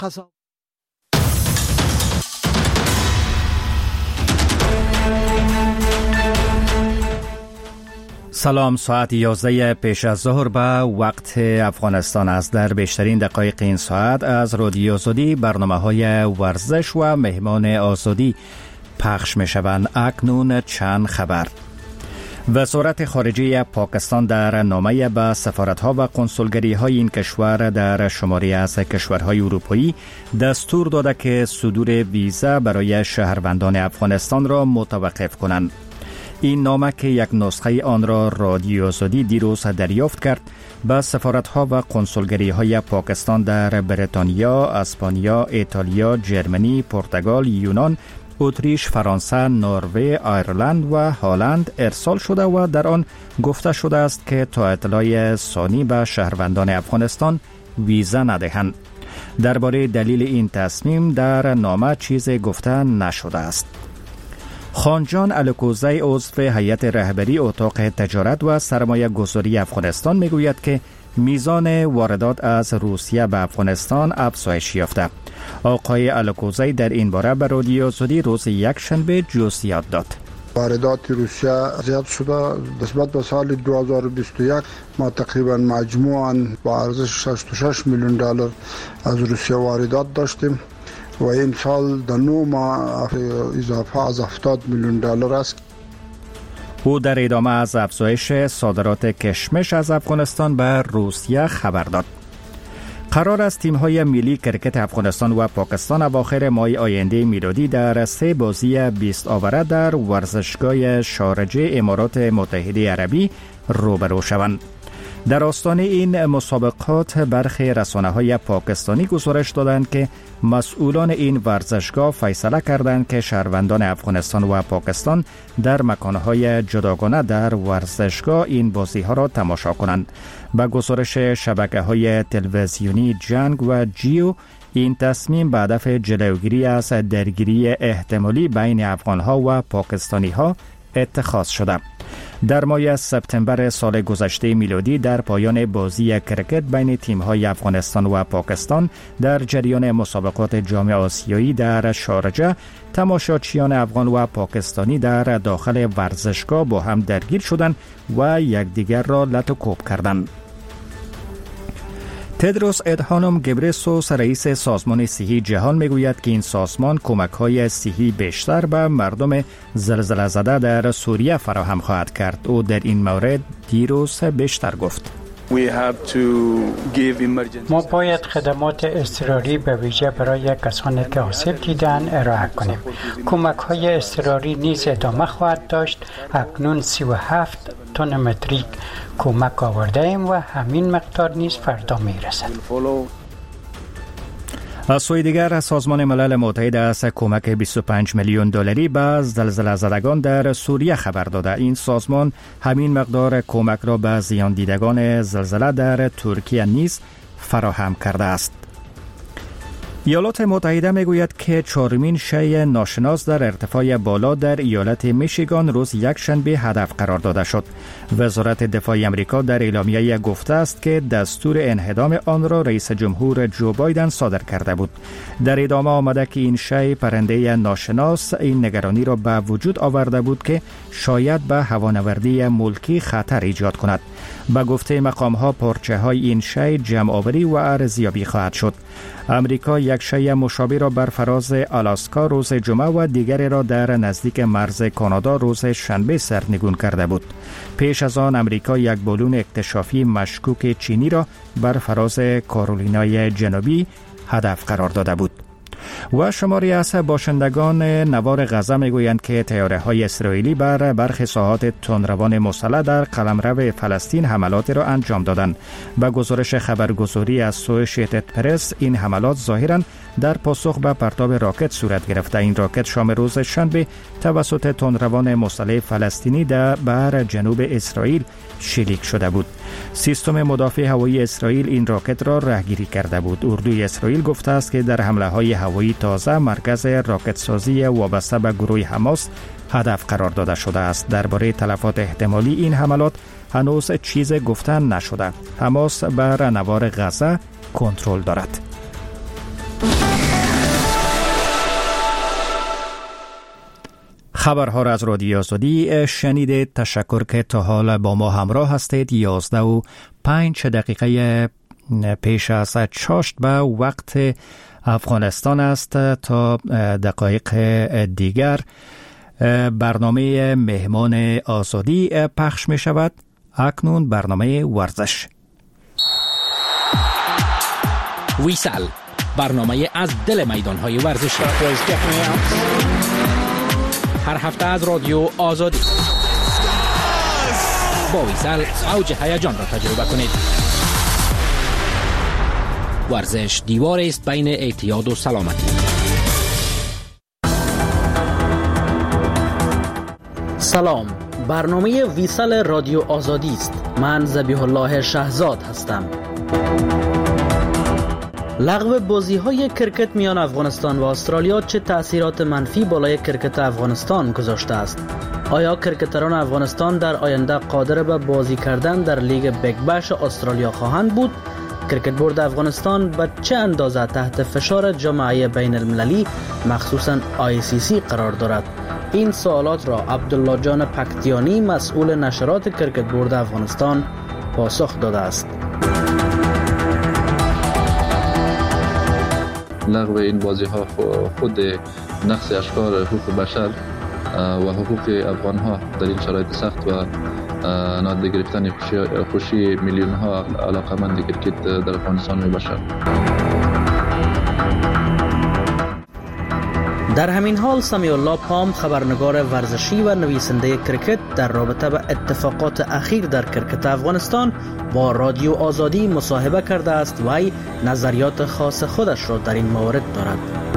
قضا. سلام، ساعت 11 پیش از ظهر به وقت افغانستان است. در بیشترین دقایق این ساعت از رادیو آزادی برنامه‌های ورزش و مهمان آزادی پخش می‌شوند. اکنون چند خبر. وزارت خارجه پاکستان در نامه به سفارت‌ها و کنسولگری‌های این کشور در شماری از کشورهای اروپایی دستور داده که صدور ویزا برای شهروندان افغانستان را متوقف کنند. این نامه که یک نسخه آن را رادیو آزادی دیروز دریافت کرد، به سفارت‌ها و کنسولگری‌های پاکستان در بریتانیا، اسپانیا، ایتالیا، جرمنی، پرتغال، یونان، اتریش، فرانسه، نروژ، ایرلند و هلند ارسال شده و در آن گفته شده است که تا اطلاع ثانی به شهروندان افغانستان ویزا ندهند. درباره دلیل این تصمیم در نامه چیزی گفته نشده است. خانجان الکوزی عضو هیئت رهبری اتاق تجارت و سرمایه گذاری افغانستان میگوید که میزان واردات از روسیه به افغانستان افزایش یافته. آقای الکوزی در این باره به رادیو آزادی روز یکشنبه جزئیات داد. واردات روسیه زیاد شده. نسبت به سال 2021 ما تقریبا مجموعاً با ارزش 66 میلیون دلار از روسیه واردات داشتیم و این سال در 9 ماه اضافه از 70 میلیون دلار است. او در ادامه از افزایش صادرات کشمش از افغانستان به روسیه خبر داد. قرار است تیم‌های ملی کرکت افغانستان و پاکستان اواخر ماه آینده میلادی در 3 بازی 20 آوره در ورزشگاه شارجه امارات متحده عربی روبرو شوند. در آستان این مسابقات برخی رسانه‌های پاکستانی گزارش دادند که مسئولان این ورزشگاه فیصله کردند که شهروندان افغانستان و پاکستان در مکانهای جداگانه در ورزشگاه این بازی‌ها را تماشا کنند. با گزارش شبکه‌های تلویزیونی جنگ و جیو، این تصمیم به هدف جلوگیری از درگیری احتمالی بین افغان‌ها و پاکستانی‌ها اتخاذ شده. در ماه سپتامبر سال گذشته میلادی در پایان بازی کرکت بین تیم‌های افغانستان و پاکستان در جریان مسابقات جام آسیایی در شارجه، تماشاچیان افغان و پاکستانی در داخل ورزشگاه با هم درگیر شدند و یکدیگر را لط و کوب کردند. تدروس ادهانوم گبرسوس رئیس سازمان صحی جهان میگوید که این سازمان کمک‌های صحی بیشتر به مردم زلزله زده در سوریه فراهم خواهد کرد. او در این مورد دیروز بیشتر گفت: ما باید خدمات اضطراری به ویژه برای کسانی که آسیب دیدن ارائه کنیم. کمک‌های اضطراری نیز ادامه خواهد داشت. اکنون 37 تن متریک کمک آورده ایم و همین مقدار نیز فردا میرسد. از سوی دیگر سازمان ملل متحد از کمک 25 میلیون دلاری به زلزله زدگان در سوریه خبر داده. این سازمان همین مقدار کمک را به زیان دیدگان زلزله در ترکیه نیز فراهم کرده است. ایالات متحده میگوید که 4مین شی ناشناس در ارتفاع بالا در ایالت میشیگان روز یکشنبه هدف قرار داده شد. وزارت دفاع آمریکا در اعلامیه گفته است که دستور انهدام آن را رئیس جمهور جو بایدن صادر کرده بود. در ادامه آمده که این شی پرنده ناشناس این نگرانی را به وجود آورده بود که شاید به هوانوردی ملکی خطر ایجاد کند. به گفته مقام‌ها پارچه های این شی جمع آوری و ارزیابی خواهد شد. امریکا یک شی مشابه را بر فراز آلاسکا روز جمعه و دیگری را در نزدیک مرز کانادا روز شنبه سرنگون کرده بود. پیش از آن امریکا یک بالون اکتشافی مشکوک چینی را بر فراز کارولینای جنوبی هدف قرار داده بود. و شماری از باشندگان نوار غزه میگویند که طیاره‌های اسرائیلی بر برخی ساحات تندروان مسلح در قلمرو فلسطین حملاتی را انجام دادند. به گزارش خبرگزاری از اسوشییتد پرس، این حملات ظاهراً در پاسخ به پرتاب راکت صورت گرفته. این راکت شام روز شنبه توسط تندروان مسلح فلسطینی بر جنوب اسرائیل شلیک شده بود. سیستم مدافع هوایی اسرائیل این راکت را رهگیری کرده بود. اردوی اسرائیل گفته است که در حمله‌های هوایی تازه مرکز راکت سازی وابسته به گروه حماس هدف قرار داده شده است. درباره تلفات احتمالی این حملات هنوز چیز گفتن نشده. حماس بر نوار غزه کنترل دارد. خبرها را از رادیو آزادی شنیدید. تشکر که تا حال با ما همراه هستید. 11:05 پیش از چاشت به وقت افغانستان است. تا دقایق دیگر برنامه مهمان آزادی پخش می شود. اکنون برنامه ورزش. ویسال، برنامه از دل میدان‌های ورزشی. هر هفته از رادیو آزادی با ویسال اوج هیجان را تجربه کنید. ورزش دیوار است بین اعتیاد و سلامتی. سلام، برنامه ویسال رادیو آزادی است. من ذبیح الله شهزاد هستم. لغو بازی‌های کرکت میان افغانستان و استرالیا چه تأثیرات منفی بالای کرکت افغانستان گذاشته است؟ آیا کرکتران افغانستان در آینده قادر به بازی کردن در لیگ بیگ بش استرالیا خواهند بود؟ کرکت بورد افغانستان به چه اندازه تحت فشار جامعه بین المللی مخصوصاً ICC قرار دارد؟ این سوالات را عبدالله جان پکتیانی مسئول نشرات کرکت بورد افغانستان پاسخ داده است. لغو این بازی ها خود نقص اشکار حقوق بشر و حقوق افغان ها در این شرایط سخت و نادیده گرفتن خوشی میلیون ها علاقمند کرکت در افغانستان می باشد. در همین حال سمیع الله پام، خبرنگار ورزشی و نویسنده کرکت، در رابطه با اتفاقات اخیر در کرکت افغانستان با رادیو آزادی مصاحبه کرده است و نظریات خاص خودش را در این مورد دارد.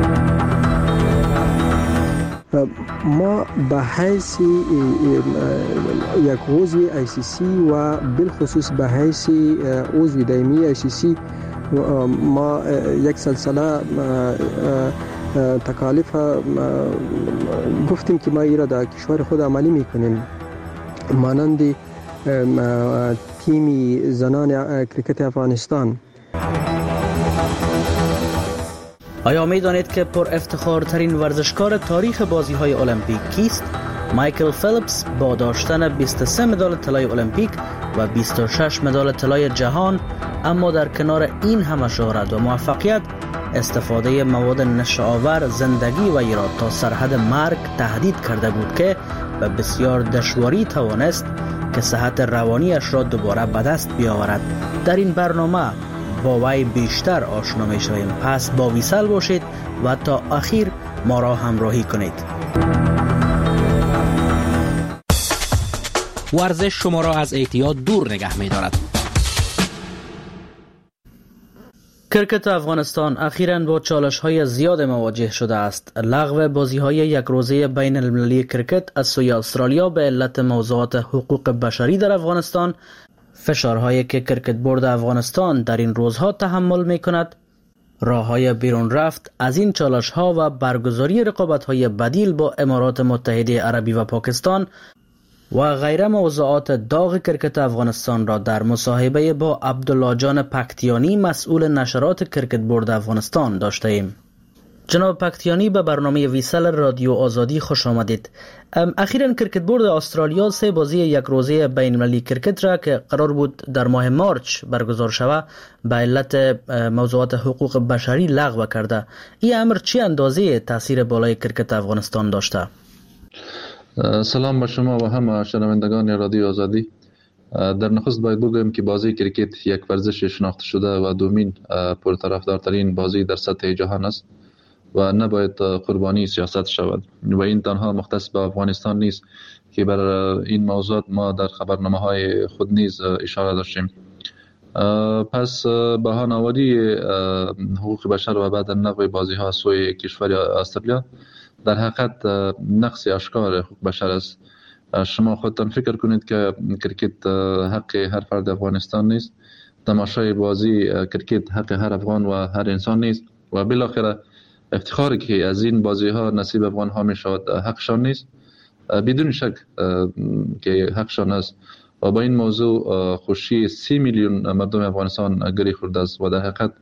ما به حیث یک عضو ICC و بالخصوص به حیث عضو دائمی ICC ما یک سلسله تکالیف گفتیم که ما ایرا در کشور خود عملی میکنیم، مانند تیم زنان کرکت افغانستان. آیا می دانید که پر افتخارترین ورزشکار تاریخ بازی های المپیک کیست؟ مایکل فیلیپس با داشتن 23 مدال طلای المپیک و 26 مدال طلای جهان، اما در کنار این همه شهرت و موفقیت، استفاده مواد نشه‌آور زندگی و را تا سرحد مرگ تهدید کرده بود که به بسیار دشواری توانست که صحت روانیش را دوباره به دست بیاورد. در این برنامه با وی بیشتر آشنا می شویم. پس با ویسال باشید و تا آخر ما را همراهی کنید. ورزش شما را از اعتیاد دور نگه می دارد. کرکت افغانستان اخیراً با چالش‌های زیاد مواجه شده است. لغو بازی‌های یک روزه بین المللی کرکت از سوی استرالیا به علت موضوعات حقوق بشری در افغانستان، فشارهایی که کرکت بورد افغانستان در این روزها تحمل می‌کند، راه‌های بیرون رفت از این چالش‌ها و برگزاری رقابت‌های بدیل با امارات متحده عربی و پاکستان و غیره موضوعات داغ کرکت افغانستان را در مصاحبه با عبدالله جان پکتیانی مسئول نشرات کرکت بورد افغانستان داشته ایم. جناب پکتیانی، به برنامه ویسال رادیو آزادی خوش آمدید. اخیراً کرکت بورد استرالیا 3 بازی یک روزه بین المللی کرکت را که قرار بود در ماه مارچ برگزار شود به علت موضوعات حقوق بشری لغو کرده. این امر چه اندازه تاثیر بالای کرکت افغانستان داشته؟ سلام به شما و همه شنوندگان رادیو آزادی. در نخست باید بگویم که بازی کرکت یک ورزش شناخته شده و دومین پرطرفدارترین بازی در سطح جهان است و نباید قربانی سیاست شود و این تنها مختص به افغانستان نیست که بر این موضوع ما در خبرنامه‌های خود نیز اشاره داشتیم. پس بهانه‌آوری حقوق بشر و بعد نقض بازی‌ها سوی کشور استرالیا در حقیقت نقص اشکار حقوق بشر است. شما خودتان فکر کنید که کرکت حق هر فرد افغانستان نیست، تماشای بازی کرکت حق هر افغان و هر انسان نیست و بالاخره افتخاری که از این بازی ها نصیب افغان ها می شود حقشان نیست، بدون شک که حقشان است و با این موضوع خوشی 30 میلیون مردم افغانستان گری خورده است و در حقیقت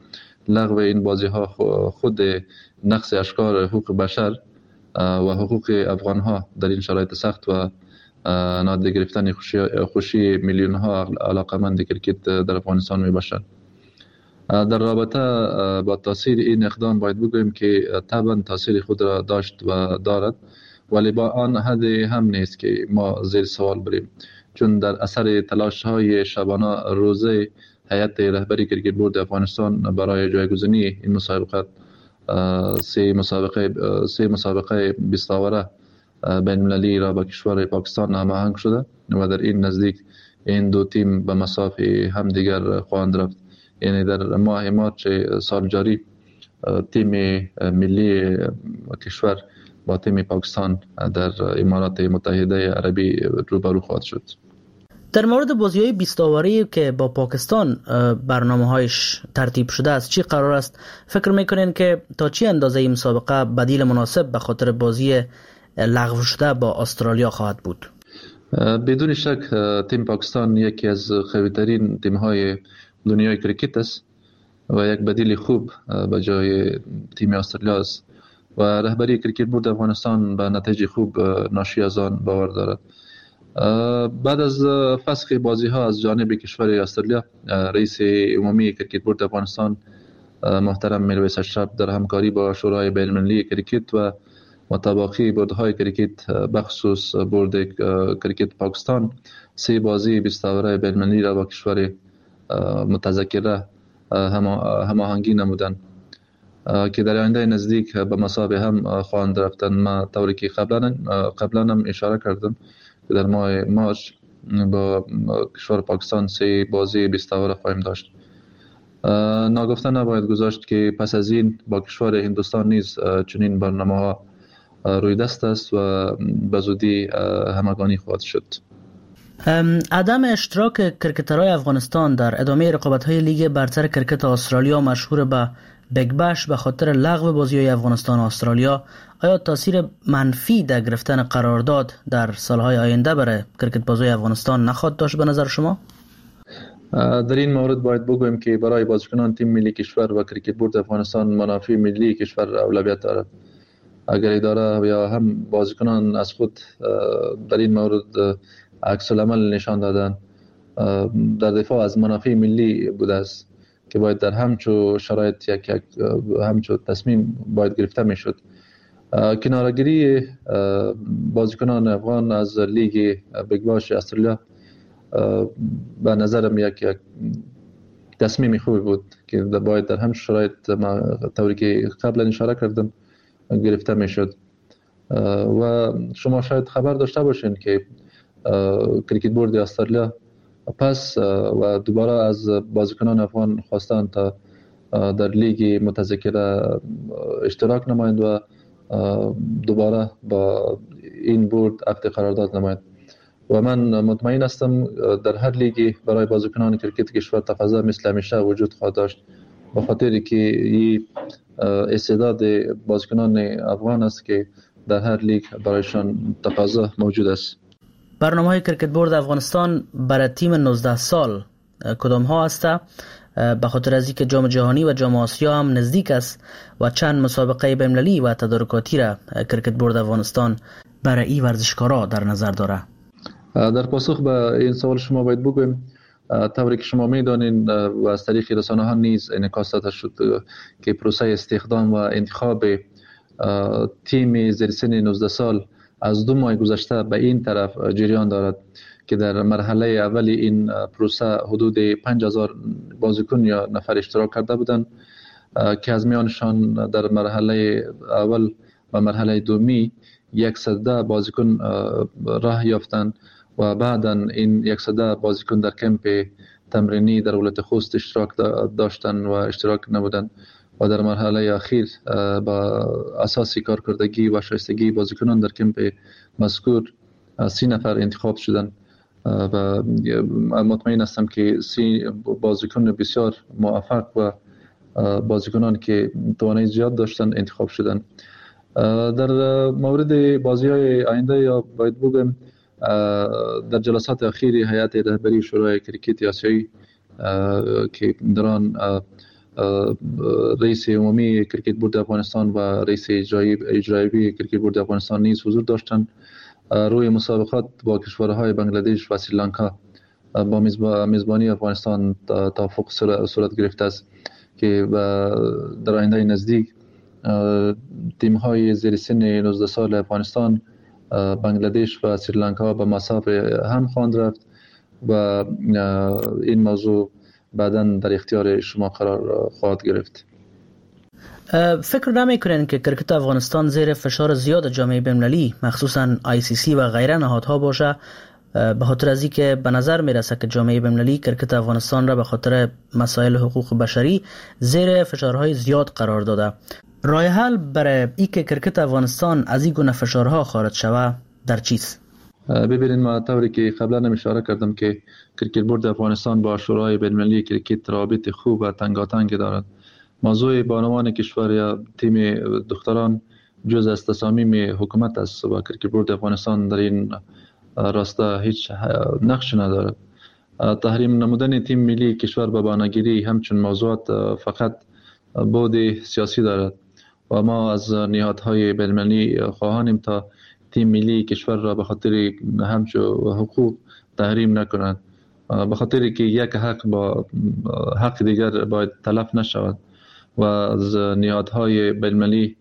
لغو این بازی ها خود نقص اشکار حقوق بشر و حقوق افغان ها در این شرایط سخت و نادیده گرفتن خوشی میلیون ها علاقمند کرکت در افغانستان می باشد. در رابطه با تاثیر این اقدام باید بگوییم که طبعا تاثیر خود را داشت و دارد، ولی با آن حد هم نیست که ما زیر سوال بریم، چون در اثر تلاش های شبانه روزه هیئت رهبری کرکت بورد افغانستان برای جایگزینی این مسابقات سه مسابقه 20 آوره بین المللی را با کشور پاکستان هماهنگ شده و در این نزدیک این دو تیم به مسافه همدیگر خواهند رفت. یعنی در ماه مارچ سال جاری تیم ملی کشور با تیم پاکستان در امارات متحده عربی روبرو خواهد شد. در مورد بازی‌های 20 آوره که با پاکستان برنامه‌هایش ترتیب شده است چی قرار است؟ فکر می‌کنین که تا چه اندازه این مسابقه بدیل مناسب به خاطر بازی لغو شده با استرالیا خواهد بود؟ بدون شک تیم پاکستان یکی از قوی‌ترین تیم‌های دنیای کرکت است و یک بدیل خوب به جای تیم استرالیا است و رهبری کرکت بورد افغانستان به نتیجه خوب ناشی از آن باور دارد. بعد از فسخ بازی ها از جانب کشور استرالیا، رئیس عمومی کرکت بورد افغانستان محترم میرویس اشرف در همکاری با شورای بین المللی کرکت و مطابقی بوردهای کرکت بخصوص بورد کرکت پاکستان 3 بازی 20 آوره بین المللی را با کشور متذکره هماهنگی نمودند که در آینده نزدیک به مسابقه هم خواهند رفتن. ما طوری که قبلا هم اشاره کردم که در ماه مارچ با کشور پاکستان 3 بازی 20 آوره خواهیم داشت. ناگفته نباید گذاشت که پس از این با کشور هندوستان نیز چنین برنامه‌ها روی دست است و به زودی همگانی خواهد شد. عدم اشتراک کرکترهای افغانستان در ادامه رقابت‌های لیگ برتر کرکت استرالیا مشهور به بیگ بش به خاطر لغو بازی‌های افغانستان و استرالیا آیا تاثیر منفی در گرفتن قرارداد در سالهای آینده برای کرکت بازی افغانستان نخواهد داشت به نظر شما؟ در این مورد باید بگویم که برای بازیکنان تیم ملی کشور و کرکت بورد افغانستان منافع ملی کشور اولویت دارد. اگر اداره یا هم بازیکنان از خود در این مورد عکس العمل نشان دادن در دفاع از منافع ملی بوده است که باید در همچو شرایط همچو تصمیم باید گرفته میشد. کنارگیری بازیکنان افغان از لیگ بیگ باش استرالیا به نظرم یک تصمیم خوبی بود که باید در همچو شرایط طوری که قبلا اشاره کردم گرفته میشد. و شما شاید خبر داشته باشین که کرکت بورد استرالیا پس و دوباره از بازیکنان افغان خواستند تا در لیگ متذکره اشتراک نمایند و دوباره با این بورد عقد قرارداد نمایند و من مطمئن هستم در هر لیگی برای بازیکنان کرکت کشور تقاضا مثل همیشه وجود خواهد داشت به خاطر که این استعداد بازیکنان افغان است که در هر لیگ برایشان تقاضا موجود است. برنامه‌های کرکت بورد افغانستان برای تیم 19 سال کدام ها است؟ به خاطر از اینکه جام جهانی و جام آسیا هم نزدیک است و چند مسابقه بین‌المللی و تدارکاتی را کرکت بورد افغانستان برای این ورزشکارا در نظر داره. در پاسخ به این سوال شما باید بگویم طوری که شما میدانید و از طریق رسانه ها نیز انعکاس داده شد که پروسه استخدام و انتخاب تیم زیر سن 19 سال از 2 ماه گذشته به این طرف جریان دارد که در مرحله اول این پروسه حدود 5000 بازیکن یا نفر اشتراک کرده بودند که از میانشان در مرحله اول و مرحله دومی 110 بازیکن راه یافتند و بعدا این 110 بازیکن در کمپ تمرینی در ولایت خوست اشتراک داشتند و اشتراک نمودند و در مرحله اخیر با اساس کارکردگی و شایستگی بازیکنان در کمپ مذکور 30 نفر انتخاب شدند و مطمئن هستم که 30 بازیکن بسیار موفق و بازیکنان که توانایی زیاد داشتند انتخاب شدند. در مورد بازی‌های آینده یا باید بگم در جلسات اخیر هیئت رهبری شورای کرکت آسیایی که در آن رئیس عمومی کرکت بورد افغانستان و رئیس اجرایی کرکت بورد افغانستان نیز حضور داشتند. روی مسابقات با کشورهای بنگلادش و سریلانکا با میزبانی افغانستان توافق صورت گرفته است که در آینده نزدیک تیم‌های زیر سن 19 سال افغانستان، بنگلادش و سریلانکا به مسابقه هم خواهند رفت و این موضوع بعداً در اختیار شما قرار خواهد گرفت. فکر نمی‌کنین که کرکت افغانستان زیر فشار زیاد جامعه بین‌المللی مخصوصاً ICC و غیره نهادها باشه، به خاطر از اینکه به نظر میرسه که جامعه بین‌المللی کرکت افغانستان را به خاطر مسائل حقوق بشری زیر فشارهای زیاد قرار داده. راه حل برای اینکه کرکت افغانستان از این گونه فشارها خارج شود در چیست؟ ببینید، ما طوری که قبلا اشاره کردم که کرکت بورد افغانستان با شورای بین‌المللی کرکت رابط خوب و تنگاتنگ دارد. موضوع بانوان کشور یا تیم دختران جز از تصامیم حکومت است و کرکت بورد افغانستان در این راستا هیچ نقش ندارد. تحریم نمودن تیم ملی کشور به بانگیری همچون موضوعات فقط بعد سیاسی دارد و ما از نهادهای بین‌المللی خواهانیم تا تیم ملی کشور را به خاطر همچون حقوق تحریم نکنند، به خاطر که یک حق با حق دیگر باید تلف نشود و از نهادهای بین‌المللی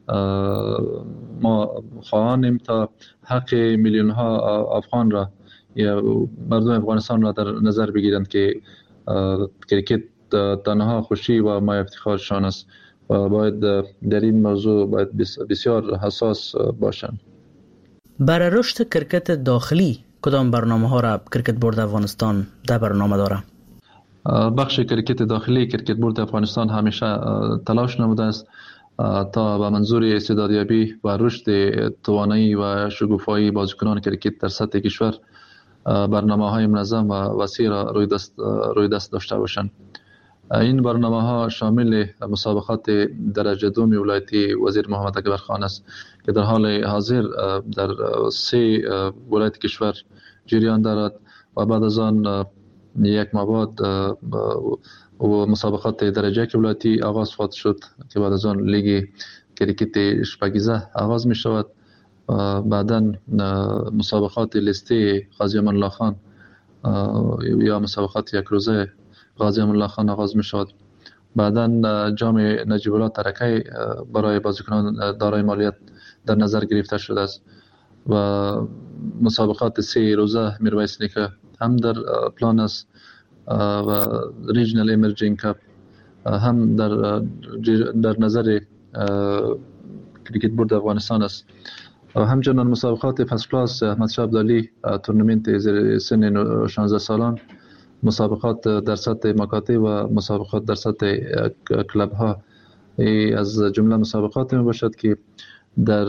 ما خواهانیم تا حق میلیون ها افغان را یا مردم افغانستان را در نظر بگیرند که کرکت تنها خوشی و ما افتخارشان است و باید در این موضوع باید بسیار حساس باشند. برای رشد کرکت داخلی کدام برنامه ها را کرکت بورد افغانستان در برنامه داره؟ بخش کرکت داخلی کرکت بورد افغانستان همیشه تلاش نموده است تا به منظور استعدادیابی و رشد توانایی و شکوفایی بازیکنان کرکت در سطح کشور برنامه‌های منظم و وسیع را روی دست داشته باشند. این برنامه‌ها شامل مسابقات درجه دوم ولایتی وزیر محمد اکبر خان است که در حال حاضر در 3 ولایت کشور جریان دارد و بعد از آن یک ماه بعد و مسابقات درجه ولایتی آغاز خواهد شد که بعد از آن لیگ کرکت شپگیزه آغاز می شود. بعداً مسابقات لیستی قاضی امان الله خان یا مسابقات یک روزه قاضی امان الله خان آغاز می شود. بعداً جام نجیب الله ترکی برای بازیکنان دارای مالیت در نظر گرفته شده است و مسابقات 3 روزه میرویس نیکه هم در پلان است و ریجنال ایمرجینگ کاپ هم در نظر کرکت بورد افغانستان است و همچنان مسابقات فرست کلاس احمد شاه ابدالی تورنمنت زیر سن 16 سالان، مسابقات در سطح مکاتب و مسابقات در سطح کلب ها از جمله مسابقات می باشد که در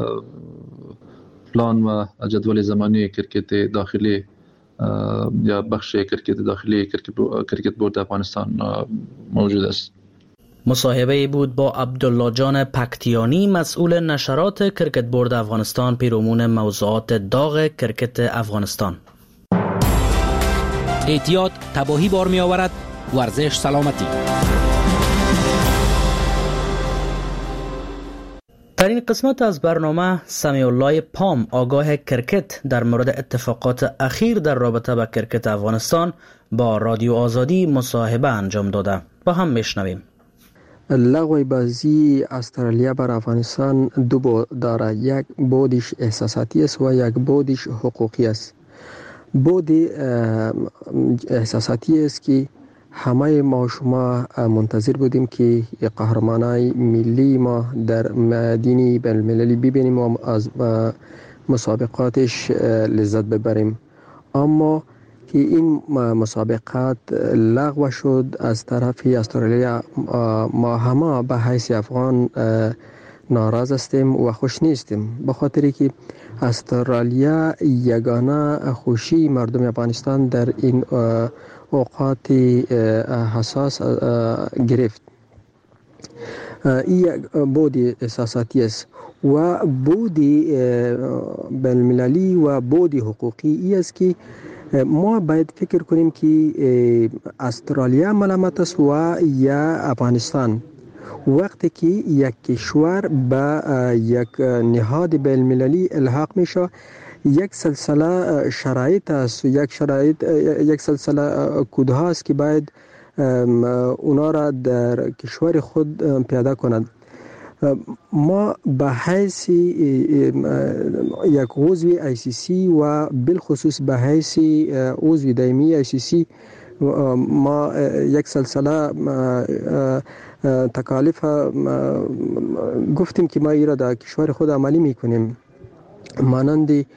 پلان و جدول زمانی کرکت داخلی یا بخش کرکت داخلی کرکت بورد افغانستان موجود است. مصاحبه بود با عبدالله جان پکتیانی، مسئول نشرات کرکت بورد افغانستان، پیرامون موضوعات داغ کرکت افغانستان. احتیاط تباهی بار می آورد، ورزش سلامتی. در این قسمت از برنامه سمیع الله پام، آگاه کرکت، در مورد اتفاقات اخیر در رابطه با کرکت افغانستان با رادیو آزادی مصاحبه انجام داده. با هم میشنویم. لغو بازی استرالیا بر افغانستان 2 بعد دارد. یک بعدش احساساتی است و یک بعدش حقوقی است. بعد احساساتی است که همه ما شما منتظر بودیم که قهرمانای ملی ما در مدینه بین‌المللی ببینیم و از مسابقاتش لذت ببریم، اما که این مسابقات لغو شد از طرف استرالیا. ما همه به حیث افغان ناراض هستیم و خوش نیستیم، به خاطری که استرالیا یگانه خوشی مردم افغانستان در این اوقات حساس گرفت. این یک بعد احساساتی است و بعد بین‌المللی و بعد حقوقی است که ما باید فکر کنیم که استرالیا ملامت است و یا افغانستان. وقتی که یک کشور به یک نهاد بین المللی الحاق میشه، یک سلسله شرایط است، یک سلسله کودها است که باید اونا را در کشور خود پیاده کند. ما به حیث یک عضو ICC و بالخصوص به حیث عضو دائمی ICC ما یک سلسله تکالیف گفتیم که ما ایرا در کشور خود عملی میکنیم، مانند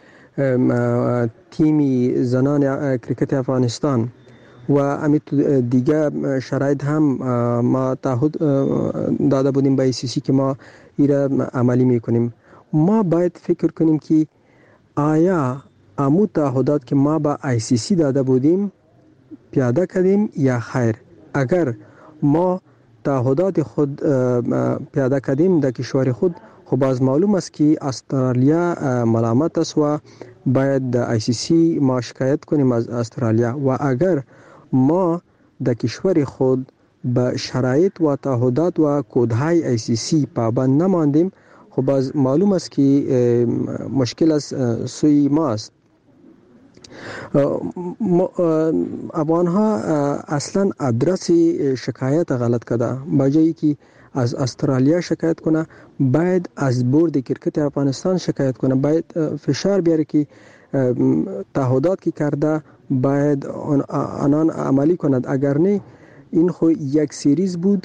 تیم زنان کرکت افغانستان و امیت دیگه شرایط هم ما تعهد داده بودیم به ICC که ما ایرا عملی میکنیم. ما باید فکر کنیم که آیا امو تعهدات که ما به ICC داده بودیم پیاده کردیم یا خیر. اگر ما تعهدات خود پیاده کردیم در کشور خود، خب باز معلوم است که استرالیا ملامت است و باید در ICC ما شکایت کنیم از استرالیا. و اگر ما در کشور خود به شرایط و تعهدات و کودهای ICC پابند نماندیم، خب باز معلوم است که مشکل از سوی ما است. افغان ها اصلا ادرس شکایت غلط کرده. بجایی که از استرالیا شکایت کنه، باید از بورد کرکت افغانستان شکایت کنه، باید فشار بیاره که تعهدات که کرده باید آنان عملی کند. اگر نه این خو یک سریز بود،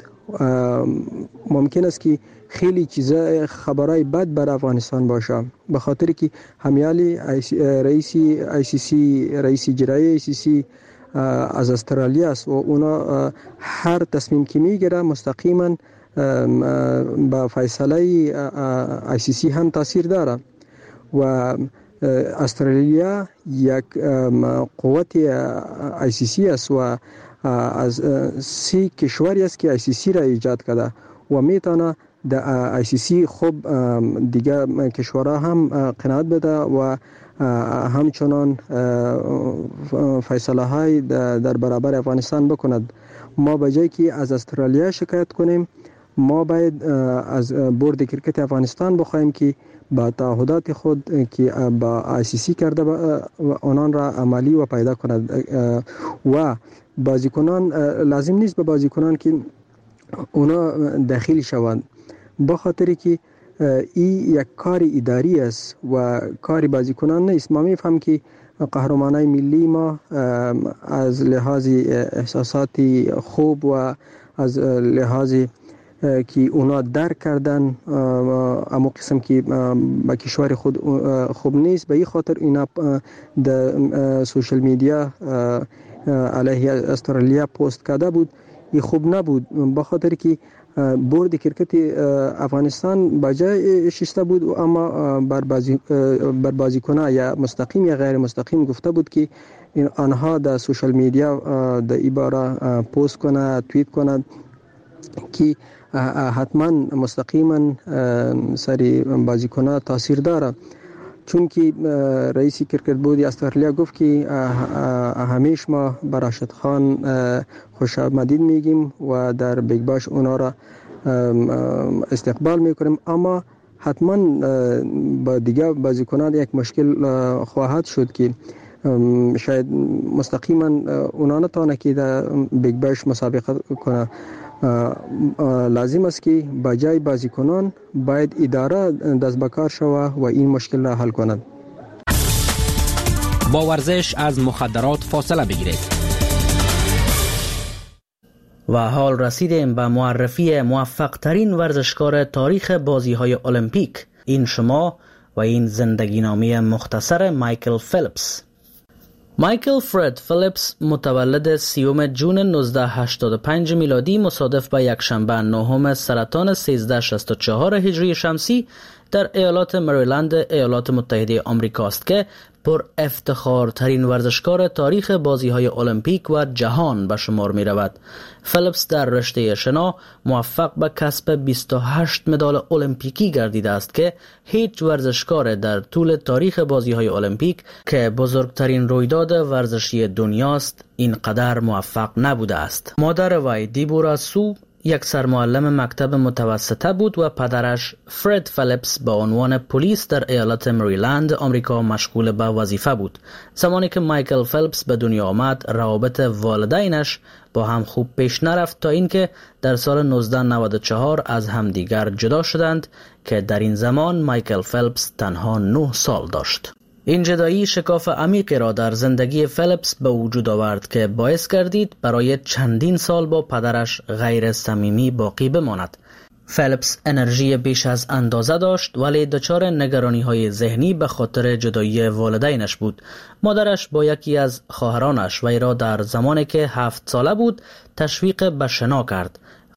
ممکن است که خیلی چیزا خبرای بد بر افغانستان باشه، به خاطر که همیالی رئیس ICC، رئیس اجرایی ICC از استرالیا است و اونا هر تصمیم که میگیره مستقیما با فیصله ICC هم تاثیر داره. و استرالیا یک قوت ICC است و از 3 کشوری است که ICC را ایجاد کرده و میتونه در ICC خوب دیگه کشورها هم قناعت بده و همچنان فیصله های در برابر افغانستان بکند. ما بجای که از استرالیا شکایت کنیم، ما باید از بورد کرکت افغانستان بخوایم که با تعهدات خود که با ICC کرده آنان را عملی و پیدا کند. و بازیکنان لازم نیست به بازیکنان که اونا داخل شوند، به خاطر که این یک کار اداری است و کار بازیکنان نیست. ما میفهم که قهرمانای ملی ما از لحاظ احساساتی خوب و از لحاظ که اونا درک کردن اما قسم که با کشور خود خوب نیست، به این خاطر اینا در سوشل میدیا علیه استرالیا پست کرده بود. این خوب نبود، به خاطر که بورد کرکت افغانستان بجای شسته بود، اما بر بازیکن‌ها یا مستقیم یا غیر مستقیم گفته بود که آنها در سوشل میدیا در این باره پست کنه، توییت کنه که حتما مستقیما سری بازیکن‌ها تاثیر داره. چون که رئیس کرکت بورد استرالیا گفت که همیشه ما به راشد خان خوش آمدید میگیم و در بیگ باش اونا را استقبال میکنیم، اما حتما با دیگه بازیکنان یک مشکل خواهد شد که شاید مستقیما اونا نتونه که در بیگ باش مسابقه کنه. لازم است که با جای بازیکنان باید اداره دست به کار شود و این مشکل را حل کند. با ورزش از مخدرات فاصله بگیرید. و حال رسیدیم به معرفی موفق ترین ورزشکار تاریخ بازی های المپیک. این شما و این زندگی نامه مختصر مایکل فیلیپس. مایکل فرد فیلیپس متولد 30 جون 1985 میلادی مصادف به یکشنبه 9 سرطان 1364 هجری شمسی در ایالات مریلند ایالات متحده آمریکا است که پر افتخارترین ورزشکار تاریخ بازی‌های المپیک و جهان به شمار می رود. فلپس در رشته شنا موفق به کسب 28 مدال المپیکی گردیده است که هیچ ورزشکار در طول تاریخ بازی‌های المپیک که بزرگترین رویداد ورزشی دنیاست اینقدر موفق نبوده است. مادر وی دیبورا سو یک سرمعلم مکتب متوسطه بود و پدرش فرد فلپس به عنوان پلیس در ایالت مریلند آمریکا مشغول به وظیفه بود. زمانی که مایکل فلپس به دنیا آمد روابط والدینش با هم خوب پیش نرفت تا اینکه در سال 1994 از همدیگر جدا شدند که در این زمان مایکل فلپس تنها 9 سال داشت. این جدایی شکاف عمیقی را در زندگی فلپس به وجود آورد که باعث گردید برای چندین سال با پدرش غیر صمیمی باقی بماند. فلپس انرژی بیش از اندازه داشت ولی دچار نگرانی‌های ذهنی به خاطر جدایی والدینش بود. مادرش با یکی از خواهرانش وی را در زمانی که 7 ساله بود تشویق به شنا کرد.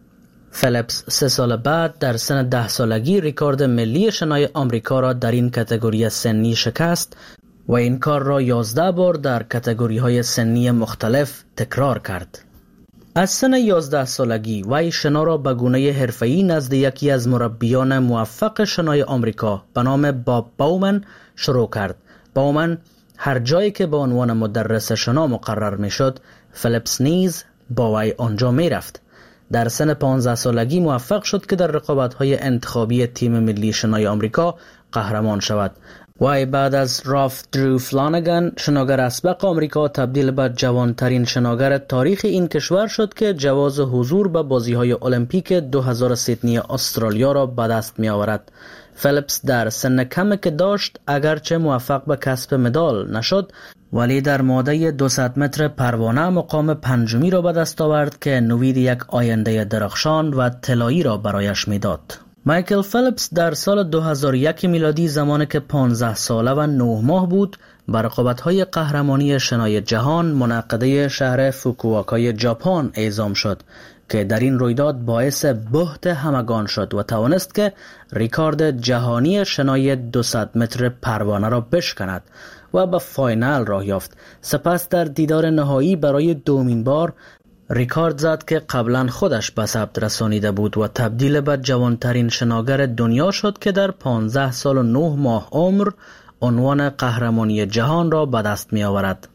فلپس 3 سال بعد در سن 10 سالگی رکورد ملی شنای آمریکا را در این کاتگوری سنی شکست و این کار را 11 بار در کاتگوری‌های سنی مختلف تکرار کرد. از سن 11 سالگی وی شنا را به گونه حرفه‌ای نزد یکی از مربیان موفق شنای آمریکا به نام باب باومن شروع کرد. باومن هر جایی که به عنوان مدرس شنا مقرر می‌شد، فلپس نیز با وی آنجا می‌رفت. در سن 15 سالگی موفق شد که در رقابت‌های انتخابی تیم ملی شنای آمریکا قهرمان شود. وی بعد از راف درو فلانگان شناگر اسبق آمریکا تبدیل به جوانترین شناگر تاریخ این کشور شد که جواز حضور به بازی‌های المپیک 2000 سیدنی استرالیا را به دست می‌آورد. فلپس در سن کمی که داشت اگرچه موفق به کسب مدال نشد ولی در ماده 200 متر پروانه مقام 5می را به دست آورد که نوید یک آینده درخشان و طلایی را برایش میداد. مایکل فلپس در سال 2001 میلادی زمانی که 15 ساله و 9 ماه بود به رقابت‌های قهرمانی شنای جهان منعقده شهر فوکوواکای ژاپن اعزام شد که در این رویداد باعث بهت همگان شد و توانست که رکورد جهانی شنای 200 متر پروانه را بشکند و به فاینال راه یافت. سپس در دیدار نهایی برای دومین بار رکورد زد که قبلا خودش به ثبت رسانیده بود و تبدیل به جوانترین شناگر دنیا شد که در 15 سال و 9 ماه عمر عنوان قهرمانی جهان را به دست می آورد.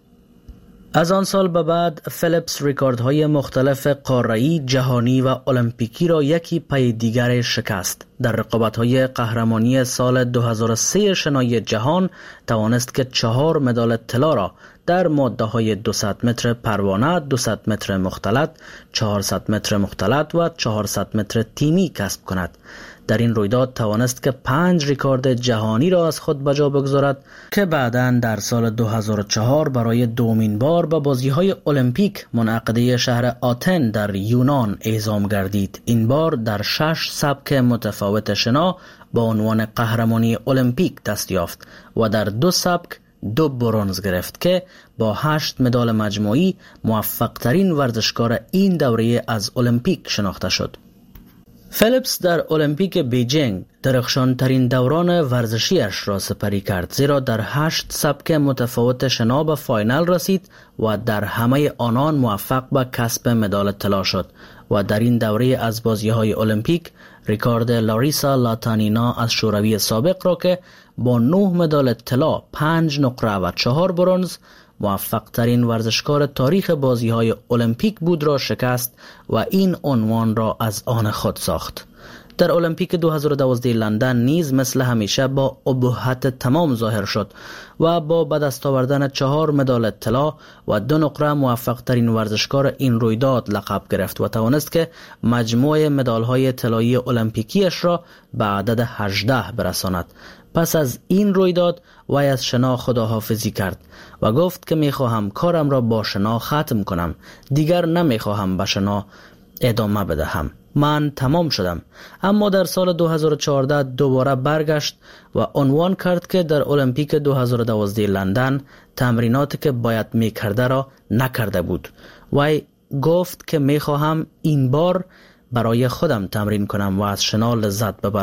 از آن سال به بعد فلپس رکوردهای مختلف قاره‌ای، جهانی و المپیکی را یکی پی دیگر شکست. در رقابت‌های قهرمانی سال 2003 شنای جهان توانست که 4 مدال طلا را در ماده‌های 200 متر پروانه، 200 متر مختلط، 400 متر مختلط و 400 متر تیمی کسب کند. در این رویداد توانست که 5 رکورد جهانی را از خود به جا بگذارد که بعداً در سال 2004 برای دومین بار به بازی‌های المپیک منعقده شهر آتن در یونان اعزام گردید. این بار در 6 سبک متفاوت شنا با عنوان قهرمانی المپیک دست یافت و در 2 سبک 2 برنز گرفت که با 8 مدال مجموعی موفق ترین ورزشکار این دوره از المپیک شناخته شد. فلپس در المپیک بیجینگ درخشان ترین دوران ورزشیش را سپری کرد، زیرا در 8 سبک متفاوت شنا به فاینال رسید و در همه آنان موفق به کسب مدال طلا شد و در این دوره از بازی‌های المپیک رکورد لاریسا لاتانینا از شوروی سابق را که با 9 مدال طلا، 5 نقره و 4 برنز موفق ترین ورزشکار تاریخ بازی‌های المپیک بود را شکست و این عنوان را از آن خود ساخت. در المپیک 2012 لندن نیز مثل همیشه با ابهت تمام ظاهر شد و با به دست آوردن 4 مدال طلا و 2 نقره موفق ترین ورزشکار این رویداد لقب گرفت و توانست که مجموع مدال‌های طلایی المپیکیش را به عدد 18 برساند. پس از این رویداد وی از شنا خداحافظی کرد و گفت که میخواهم کارم را با شنا ختم کنم، دیگر نمیخواهم به شنا ادامه بدهم، من تمام شدم. اما در سال 2014 دوباره برگشت و عنوان کرد که در المپیک 2012 لندن تمریناتی که باید میکرده را نکرده بود. وی گفت که میخواهم این بار برای خودم تمرین کنم و از شنا لذت ببرم.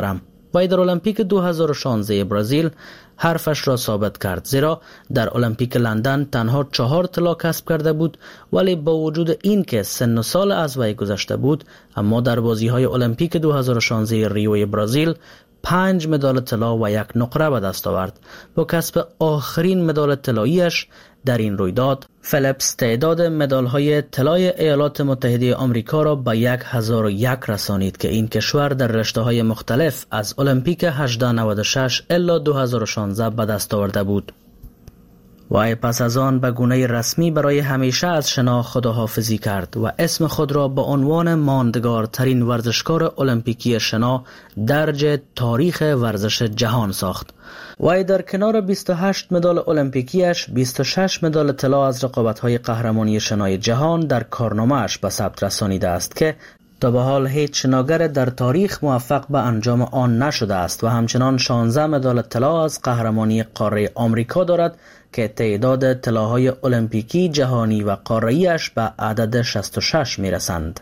وی در المپیک 2016 برزیل حرفش را ثابت کرد، زیرا در المپیک لندن تنها 4 طلا کسب کرده بود، ولی با وجود این که سن و سال از وی گذشته بود، اما در بازی‌های المپیک 2016 ریو برزیل 5 مدال طلا و 1 نقره به دست آورد. با کسب آخرین مدال طلایی‌اش در این رویداد، فلیپس تعداد مدال‌های طلای ایالات متحده آمریکا را به 1001 رسانید که این کشور در رشته‌های مختلف از المپیک 1896 الی 2016 به دست آورده بود. وی پس از آن به گونه رسمی برای همیشه از شنا خداحافظی کرد و اسم خود را به عنوان ماندگارترین ورزشکار المپیکی شنا درج تاریخ ورزش جهان ساخت. وی در کنار 28 مدال المپیکیش 26 مدال طلا از رقابت‌های قهرمانی شنای جهان در کارنامه‌اش به ثبت رسانیده است که تا به حال هیچ شناگر در تاریخ موفق به انجام آن نشده است و همچنان 16 مدال طلا از قهرمانی قاره آمریکا دارد که تعداد طلاهای المپیکی جهانی و قاره‌ایش به عدد 66 میرسند.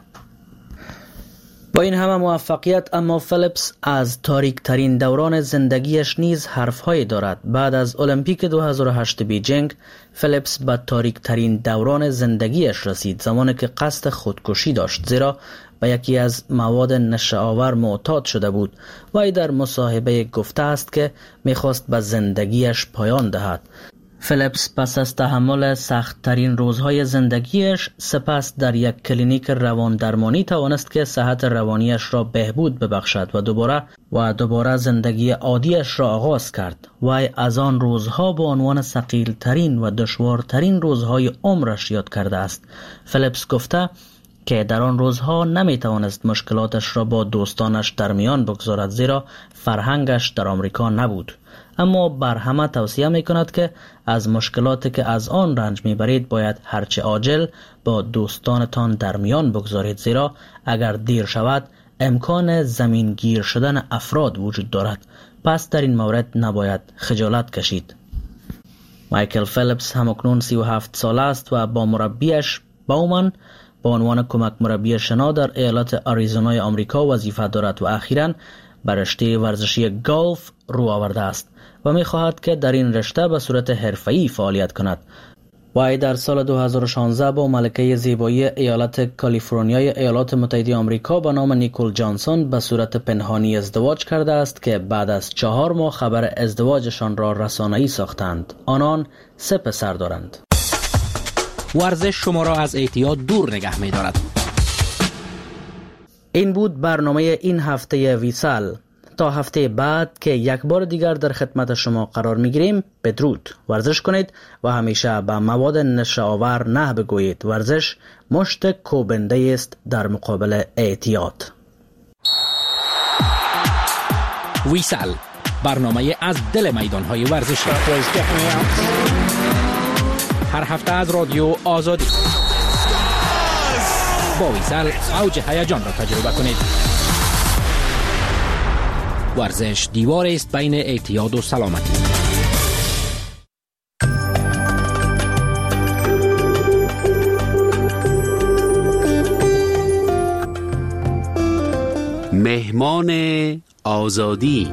با این همه موفقیت اما فلیپس از تاریک ترین دوران زندگیش نیز حرفهایی دارد. بعد از المپیک 2008 بیجینگ، فلیپس به تاریک ترین دوران زندگیش رسید، زمانی که قصد خودکشی داشت، زیرا به یکی از مواد نشه‌آور معتاد شده بود. وی در مصاحبه گفته است که میخواست به زندگیش پایان دهد. فلیپس پس از تحمل سخت‌ترین روزهای زندگیش سپس در یک کلینیک روان درمانی توانست که صحت روانیش را بهبود ببخشد و دوباره زندگی عادیش را آغاز کرد. وی از آن روزها به عنوان ثقیل‌ترین و دشوارترین روزهای عمرش یاد کرده است. فلیپس گفته که در آن روزها نمی توانست مشکلاتش را با دوستانش در میان بگذارد، زیرا فرهنگش در آمریکا نبود. اما بر همه توصیه می کند که از مشکلاتی که از آن رنج می برید باید هرچه عاجل با دوستانتان در میان بگذارید، زیرا اگر دیر شود امکان زمین گیر شدن افراد وجود دارد. پس در این مورد نباید خجالت کشید. مایکل فلیپس همکنون 37 ساله است و با مربیش باومن با عنوان کمک مربی شنا در ایالت آریزونای آمریکا وظیفه دارد و اخیراً به رشته ورزشی گالف رو آورده است و می خواهد که در این رشته به صورت حرفه‌ای فعالیت کند. وی در سال 2016 با ملکه زیبایی ایالت کالیفرنیای ایالات متحده آمریکا به نام نیکول جانسون به صورت پنهانی ازدواج کرده است که بعد از 4 ماه خبر ازدواجشان را رسانه‌ای ساختند. آنان 3 پسر دارند. ورزش شما را از اعتیاد دور نگه می دارد. این بود برنامه این هفته ویسال. تا هفته بعد که یک بار دیگر در خدمت شما قرار می گیریم، بدرود. ورزش کنید و همیشه به مواد نشه‌آور نه بگویید. ورزش مشت کوبنده است در مقابل اعتیاد. ویسال، برنامه از دل میدان‌های ورزشی. هر هفته از رادیو آزادی. با ویسال اوج هیجان را تجربه کنید. ورزش دیوار است بین اعتیاد و سلامتی. مهمان آزادی.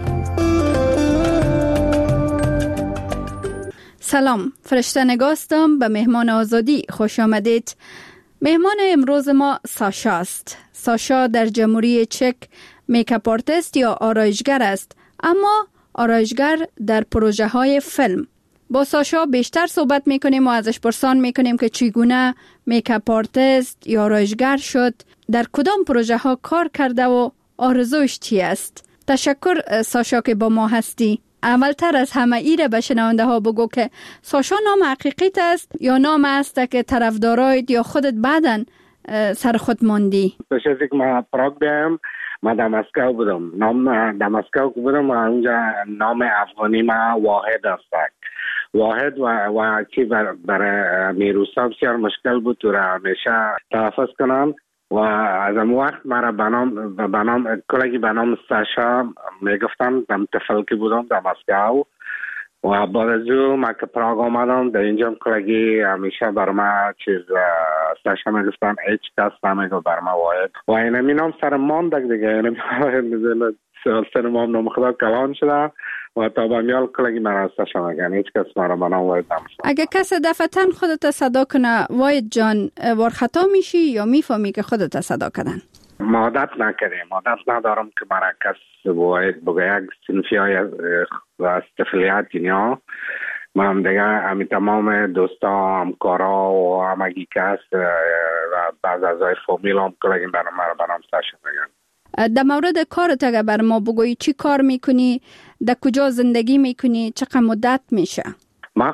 سلام، فرشته نگاستم به مهمان آزادی. خوش آمدید. مهمان امروز ما ساشا است. ساشا در جمهوری چک میکاپ آرتیست یا آرایشگر است، اما آرایشگر در پروژه های فیلم. با ساشا بیشتر صحبت میکنیم و ازش پرسان میکنیم که چگونه میکاپ آرتیست یا آرایشگر شد، در کدام پروژه ها کار کرده و آرزوش چی است. تشکر ساشا که با ما هستی. اولتر از همه ایره به شنونده ها بگو که ساشا نام حقیقیت است یا نام است که طرفدارایت یا خودت بعدن سر خود ماندی؟ ساشا که من پراگ بیم، من در مسکو بودم. نام در مسکو بودم و اونجا نام افغانی ما واحد است. واحد و چی برای میروسا بسیار مشکل بود تو را همیشه تلفظ کنم و از اون وقت مرا به نام کلگی به نام ساشا میگفتن. دم طفل بودم در مسکو و بعد از او من که پراگ آمدم در اینجا کلگی همیشه بر ما چیز ساشا میگفتن. هیچ کس نمیگو بر ما واحد و این می نام سر ماندک دیگه. سن ما نام خدا کلان شده و تا به میال کلگی مراسته شما هیچ کس مرا به نام واید نمیشه. اگه کس دفتن خودت صدا کنه واید جان ورخطا میشی یا میفهمی که خودت صدا کردن؟ عادت نکردیم، عادت ندارم که مرا کس باید بگه یک صنفی های استفلیت اینیا من هم دیگه همی تمام دوستا همکارا و همگی کس و بعض از های فامیل هم کلگیم برای مرا برام ساشن بگن. در مورد کارت اگه بر ما بگویی چی کار میکنی، در کجا زندگی میکنی، چقدر مدت میشه؟ من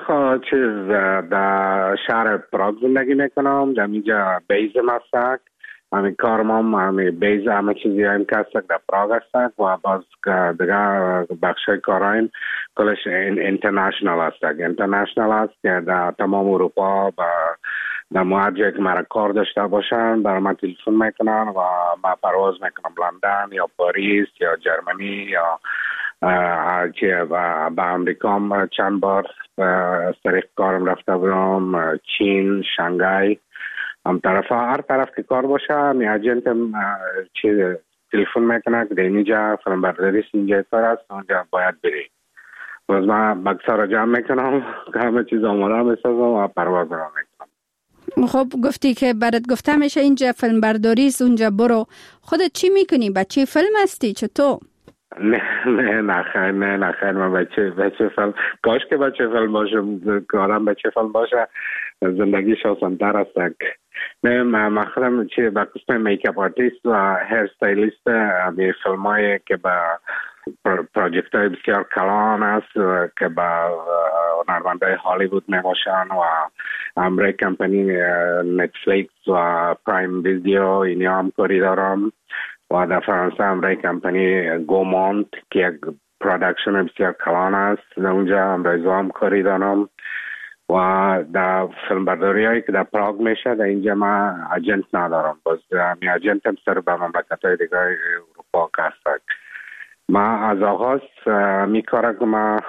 در شهر پراگ زندگی میکنم، در اینجا بیزم هستک، همین کارم همین بیز همه چیزی هم که هستک در پراگ هستک و باز دیگه بخشای کارایم کلش اینترنشنال هستک. اینترنشنال هست که در تمام اروپا در موجه که مرا کار داشته باشن برای من تلفن میکنن و من پرواز میکنم لندن یا پاریس یا جرمنی یا به امریکا چند بار از طریق کارم رفته بودم، چین، شانگهای، هر طرف که کار باشه می اجنتم تلفن میکنه که اینجا فیلم برداری اینجا کار است اونجا باید بری. باز من بکسا را جمع میکنم که همه چیز آماده میسازم و پرواز را میکنم. خب گفتی که برات گفته میشه اینجا فیلم برداری است اونجا برو، خودت چی میکنی؟ بچه فیلم هستی چطور؟ نه خیر من بچه فیلم، کاش که بچه فیلم باشم که آدم بچه فیلم باشه زندگیش آسان‌تر است. نه من خودم به قسم میکاپ آرتیست و هیر استایلیست همین فیلم هایی که به پروژکت های بسیار کلان است که به هنرمندای هالیوود می باشن و امری کمپانی نتفلیکس و پرایم ویدیو اینیا هم کاری دارم و در فرانسه امری کمپانی گومونت که یک پرودکشن بسیار کلان است در اونجا امری هم کاری دارم و در فیلم برداری هایی که در پراگ میشه در اینجا من اجنت ندارم، باز می اجنت هم سر به مملکت های دیگه اروپا که هستک. من از آغاز می کاره که من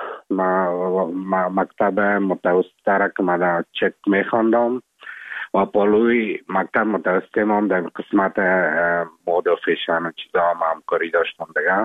مکتب متوسطه که من در چک می خواندم و پالوی مکتب متوسطه ما هم در قسمت مود و فیشن و چیزا هم کاری داشتم دیگه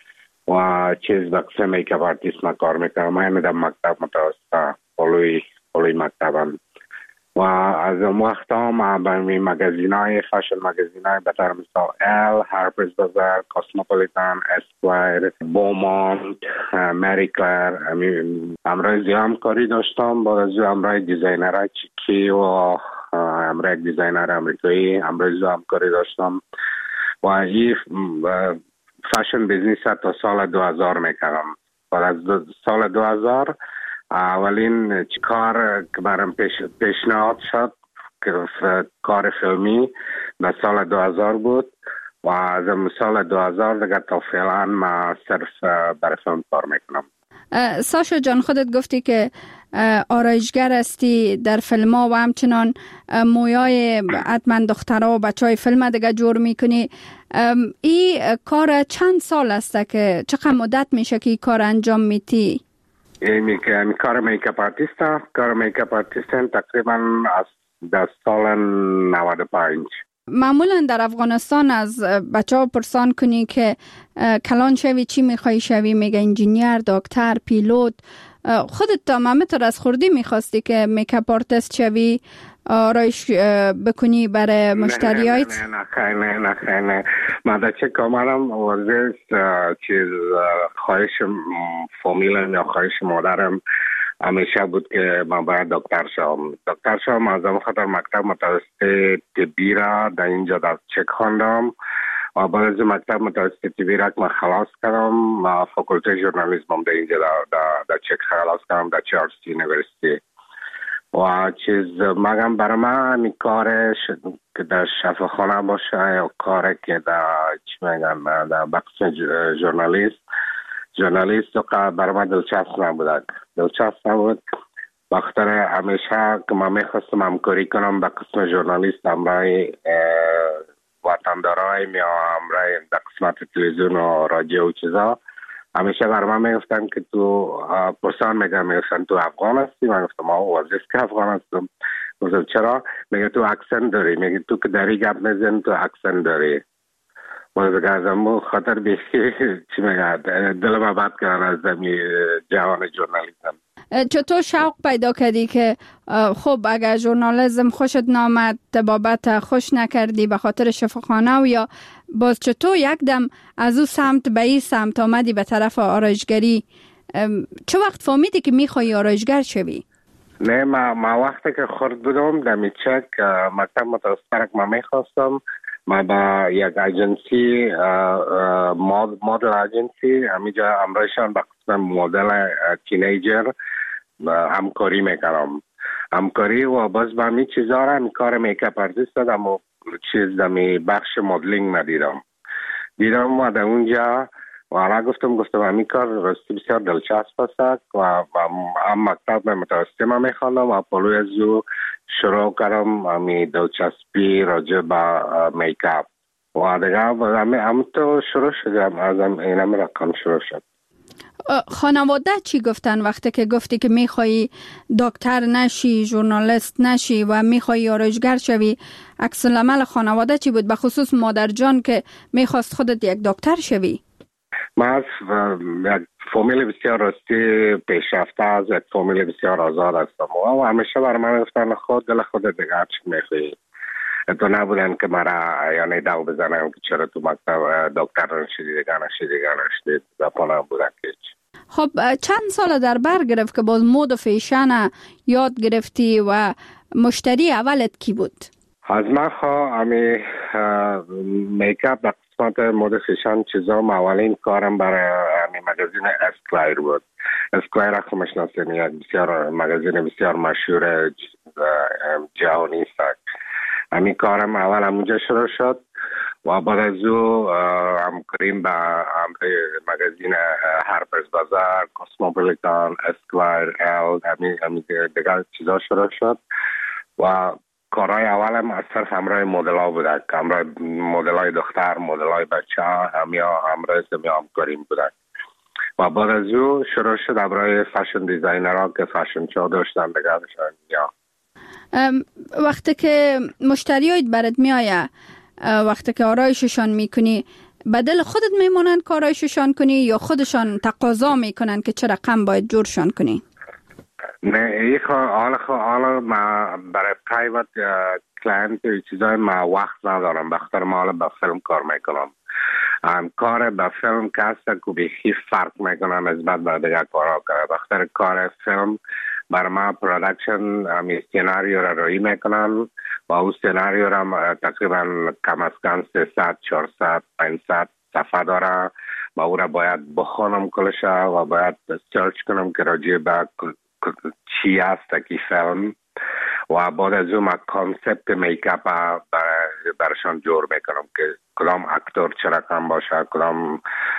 و چیز به قسم میکاپ آرتیست من کار میکنم. من در مکتب متوسطه پالوی مکتبم و از اون وقت هم برمی مگزین های فشن مگزین های بطور مثال هارپرز بازار، کاسموپولیتان، اسکوایر، بومونت، مری کلر امرای زیام کاری داشتم. بعد از امرای دیزاینر های چیکی و امرای دیزاینر امریکایی امرای زیام کاری داشتم و این فشن بیزنس تا سال 2000 میکردم. بعد از سال 2000 اولین کار که برام پیشنهاد شد که کار فیلمی در سال 2000 بود و از سال 2000 دیگه تا فعلا من صرف برای فیلم کار میکنم. ساشا جان خودت گفتی که آرایشگر هستی در فیلم ها و همچنان مویای حتما دخترها و بچه های فیلم دیگه جور میکنی. این کار چند سال است که چقدر مدت میشه که این کار انجام میتی؟ کار میکاپ آرتیست تقریبا از سال 95. معمولا در افغانستان از بچه ها پرسان کنی که کلان شوی چی میخوای شوی، میگه انجینیر، دکتر، پیلوت. خودت تا همه از خوردی میخواستی که میکاپ آرتیست شوی، آرایش بکنی برای مشتریایت؟ نه من در چه کامرم ورزش چیز خواهش فامیلم یا خواهش مادرم همیشه بود که من باید دکتر شم. از اون خاطر مکتب متوسط طبی را در اینجا در چک خواندم و بعد از مکتب متوسط طبی را که من خلاص کردم و فاکولته ژورنالیسم در اینجا در چک خلاص کردم در چارلز یونیورسیتی و چیز مگم برای من این کارش که در شفاخانه باشه یا کاری که در چی میگن در بخش ژورنالیست برای من دلچسب نبود. بخاطر همیشه که من میخواستم همکاری کنم به قسم ژورنالیست امرای وطندارای یا امرای در قسمت تلویزیون و رادیو و چیزا. همیشه برای من میگفتن که تو پرسان میگفتن تو افغان هستی؟ من گفتم واضح که افغان هستم. گفتم چرا؟ میگه تو اکسنت داری، میگه تو که داری گپ میزنی تو اکسنت داری باز ازم خاطر بیشی چی میگه دلم بد کردن از زمین جهان ژورنالیسم. چطور شوق پیدا کردی که خب اگر ژورنالیسم خوشت نامد بابت خوش نکردی به خاطر شفاخانه و یا باز چطور یک دم از او سمت به این سمت آمدی به طرف آرایشگری؟ چه وقت فهمیدی که میخوای آرایشگر شوی؟ نه ما وقتی که خورد بودم دمی چک مکتب متوسط ما میخواستم. ما با یک اجنسی مدل اجنسی همیجا امرایشان به قسم مدل تینیجر همکاری میکردم. همکاری و باز با می چیزا را کار میکاپ آرتیست دادم و چیز دمی بخش مدلینگ دیدم و در اونجا و حالا گفتم همین کار راستی بسیار دلچسب است و هم مکتب متوسط ما میخواندم و پلوی از او شروع کردم همین دلچسبی راجع به میکاپ و دیگه هم تو شروع شدم از اینم رقم شروع شد. خانواده چی گفتن وقتی که گفتی که میخوایی دکتر نشی، ژورنالیست نشی و میخوایی آرایشگر شوی؟ عکس العمل خانواده چی بود، به خصوص مادر جان که میخواست خودت یک دکتر شوی؟ من از یک فامیل بسیار راستی پیشرفته از یک فامیل بسیار آزاد هستم و همیشه برای من گفتن خود دل خودت دیگه هرچی میخوایی. تو نبودن که مرا یعنی دو بزنم که چرا تو مکتب دکتر نشدی دیگه نشدی زبانم بودن که خب چند سال در بر گرفت که باز مود و فیشن یاد گرفتی و مشتری اولت کی بود؟ از من همی میکاپ در قسمت مود فیشن چیزا اولین کارم برای مگزین اسکوایر بود. اسکوایر اخو مشناسین یک بسیار مگزین بسیار مشهور جهانی است. همین کارم اول همونجا شروع شد و بعد از او همکاریم با مگزین هارپرز بازار، کاسموپولیتان، اسکوایر، همین دیگر چیزا شروع شد و کارهای اولم از صرف همراه مدل ها بوده، همراه مدل های دختر، مدل های بچه ها همکاریم بوده و بعد از او شروع شد همراه فشن دیزاینر ها که فشن شو داشتن دیگر یا وقتی که مشتریایت برات میآیه، وقتی که آرایششان میکنی به دل خودت میمونن که آرایششان کنی یا خودشان تقاضا میکنن که چه رقم باید جورشان کنی؟ نه حالا ما برای پرایوت کلاینت چیزای ما وقت ندارم، بخاطر ما حالا با فیلم کار میکنم. کار با فیلم که هست که بیخی فرق میکنم از بعد دیگه کارها کرد. بخاطر کار فیلم برای ما پرودکشن همی سیناریو را روی میکنن و او سیناریو را تقریبا کم از کم 300 400 500 صفحه داره و او را باید بخونم کلش و باید سرچ کنم که راجع به چی است که فیلم و بعد از اون ما کانسپت میکاپ برشان جور میکنم که کدام اکتور چه رقم باشه، کدام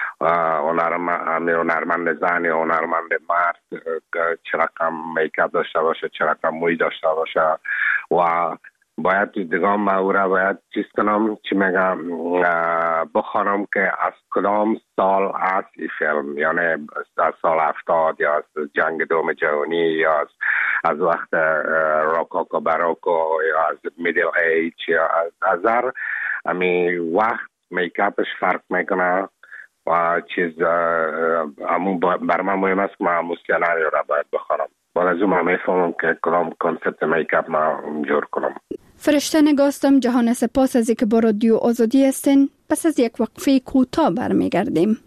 هنرمند زن یا هنرمند مرد چه رقم میکاپ داشته باشه، چه رقم موی داشته باشه و باید دیگه ما او را باید چیز کنم چی میگم بخوانم که از کدام سال است این فیلم، یعنی از سال 70 یا از جنگ دوم جهانی یا از وقت روکوکو باروکو یا از میدل ایج یا از هر همی وقت میکاپش فرق میکنه و چیز همون بر من مهم است که من همون سیناریو را باید بخوانم. بعد از اون من میفهمم که کدام کنسپت میکاپ ما جور کنم. فرشته نگاستم، جهان سپاس از اینکه با رادیو آزادی هستین. پس از یک وقفه کوتاه برمیگردیم.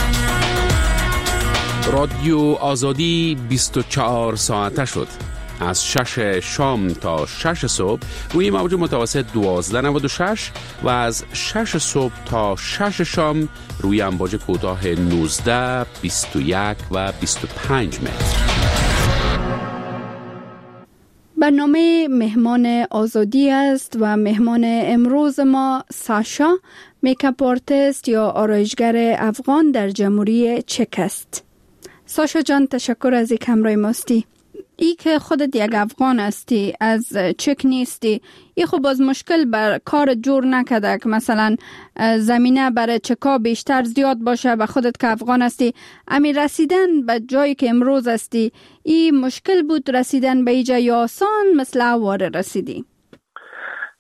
رادیو آزادی 24 ساعته شد. از 6 شام تا 6 صبح روی موج متوسط 1296 و از 6 صبح تا 6 شام روی امواج کوتاه 19 21 و 25 متر. برنامه مهمان آزادی است و مهمان امروز ما ساشا، میکاپ آرتیست یا آرایشگر افغان در جمهوری چک است. ساشا جان، تشکر از اینکه همراه ما هستی. ای که خودت یک افغان هستی، از چک نیستی، ای خب باز مشکل بر کار جور نکده که مثلا زمینه برای چکا بیشتر زیاد باشه و خودت که افغان هستی امی رسیدن به جایی که امروز هستی ای مشکل بود رسیدن به اینجا یا آسان مثل اواره رسیدی؟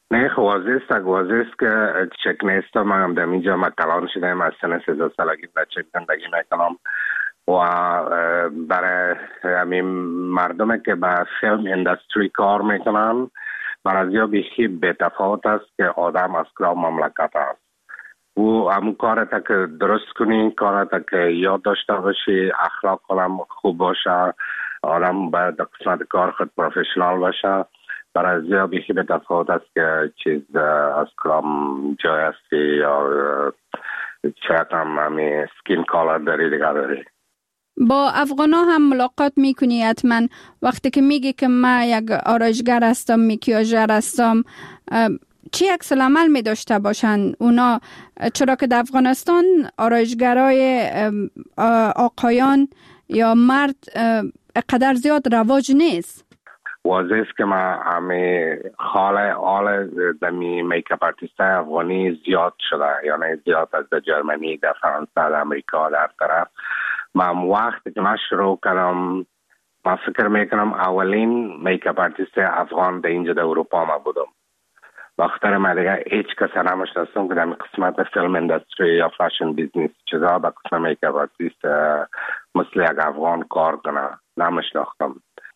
نه واضح که چک نیستم. من هم در اینجا کلان شدم از سن 13 سالگی در چک زندگی میکنم و برای همین مردمی که به فیلم اندستری کار میکنن برای زیاد بیشی به تفاوت است که آدم از کدام مملکت است. و همون کارتا که درست کنی، کارتا که یاد داشته باشی، اخلاق هم خوب باشه، آدم باید در قسمت کار خود پروفیشنال باشه. برای زیاد بیشی به تفاوت است که چیز از کدام جای هستی یا شاید هم همین سکین کالر داری دیگر داری. با افغانا هم ملاقات میکنی حتما. وقتی که میگی که من یک آرایشگر هستم، میکیاژر هستم، چی عکس العمل می داشته باشن اونا؟ چرا که در افغانستان آرایشگرای آقایان یا مرد قدر زیاد رواج نیست. واضح است که ما همه حال دمی میکاپ آرتیست افغانی زیاد شده، یعنی زیاد از در جرمنی، در فرانسه، در امریکا، در طرف. من وقتی که من شروع کردم، من فکر میکنم اولین میکاپ آرتیست افغان در اینجا در اروپا ما بودم. وقتی من دیگه هیچ کس نمیشناختم که در قسمت فیلم اندستری یا فاشن بیزنس چیزا با قسمت میکاپ آرتیست مثل یک افغان کار کنه نمیشناختم.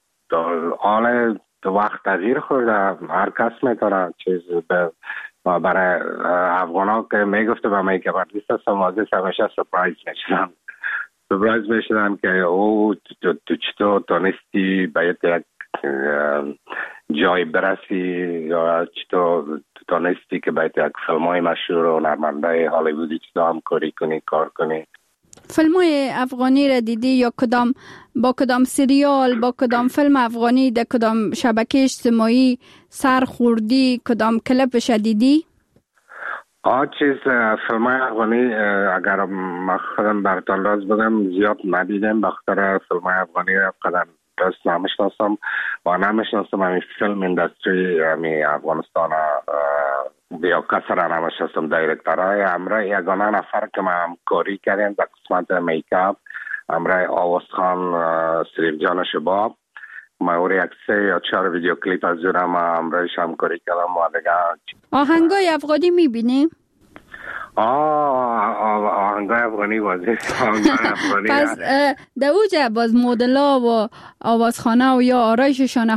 حال وقت تغییر خورده، هر کس میکنه چیز برای افغانا که میگفته به میکاپ آرتیست هستم، واضح همیشه سپرایز میشدن که او تو چطور تونستی باید یک جای برسی یا چطور تونستی که باید یک فیلم های مشهور و هنرمنده هالیوودی چطور همکاری کنی، کار کنی. فیلم های افغانی را دیدی یا با کدام سریال، با کدام فیلم افغانی در کدام شبکه اجتماعی سر خوردی، کدام کلیپش دیدی؟ فیلم های افغانی اگر من خودم براتون راز بگم زیاد ندیدم. بخاطر فیلم های افغانی را قدر درست نمیشناسم و نمیشناسم همین فیلم اندستری همین افغانستان یا کسی را نمیشناسم. دایرکترهای امرای یگانه نفر که ما همکاری کردیم در قسمت میکاپ امرای آواز خان سریف جان شباب، ما اوری یک 3 یا 4 ویدیو کلیپ از جورا ما همرایش همکاری کردم و دیگه. آهنگای افغانی میبینی؟ آهنگای افغانی واضح پس در اوجه باز مدلا و آوازخانه و یا آرایششان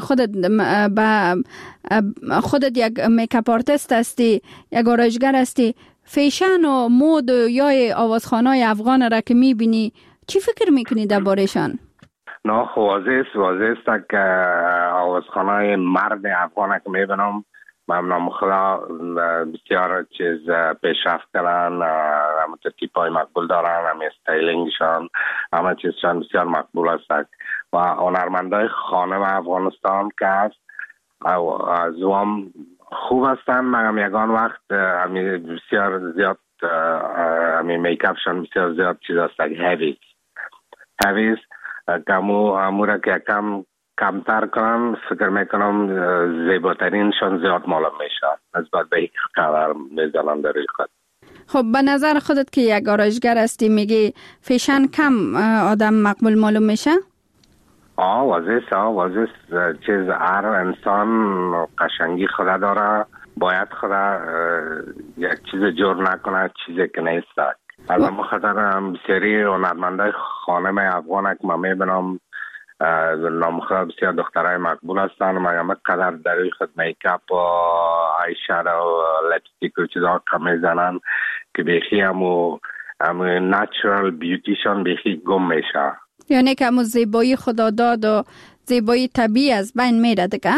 خودت یک میکاپ آرتیست هستی، یک آرایشگر هستی، فیشن و مود یا آوازخانه افغان را که میبینی چی فکر میکنی در بارشان؟ نه واضح است که آوازخانه مرد افغان که میبینم ممنون خدا بسیار چیز پیشرفت کردن، همه تیپای مقبول دارن، همه استایلینگشان، همه چیزشان بسیار مقبول است و هنرمندای خانم افغانستان که هست از هم خوب هستن. مگم یگان وقت همه بسیار زیاد همه میکاپشان بسیار زیاد چیز هست هیویز که همو که کمتر کنم فکر میکنم زیباترینشان زیاد معلوم میشه نسبت به یک قدر میزنم در خود. خب به نظر خودت که یک آرایشگر هستی میگی فیشن کم آدم مقبول معلوم میشه؟ واضح چیز هر انسان قشنگی خدا داره، باید خدا یک چیز جور نکنه چیزی که نیست. از اما خاطر هم بسیاری هنرمندای خانم افغان که من میبینم نامخواه بسیار دخترهای مقبول هستن و من قدر در خود میکاپ و آیشادو و لپستیک و چیزها کم میزنن که بیخی همو نچرال بیوتیشان بیخی گم میشه، یعنی که همو زیبایی خدا داد و زیبایی طبیعی از بین میره دیگه؟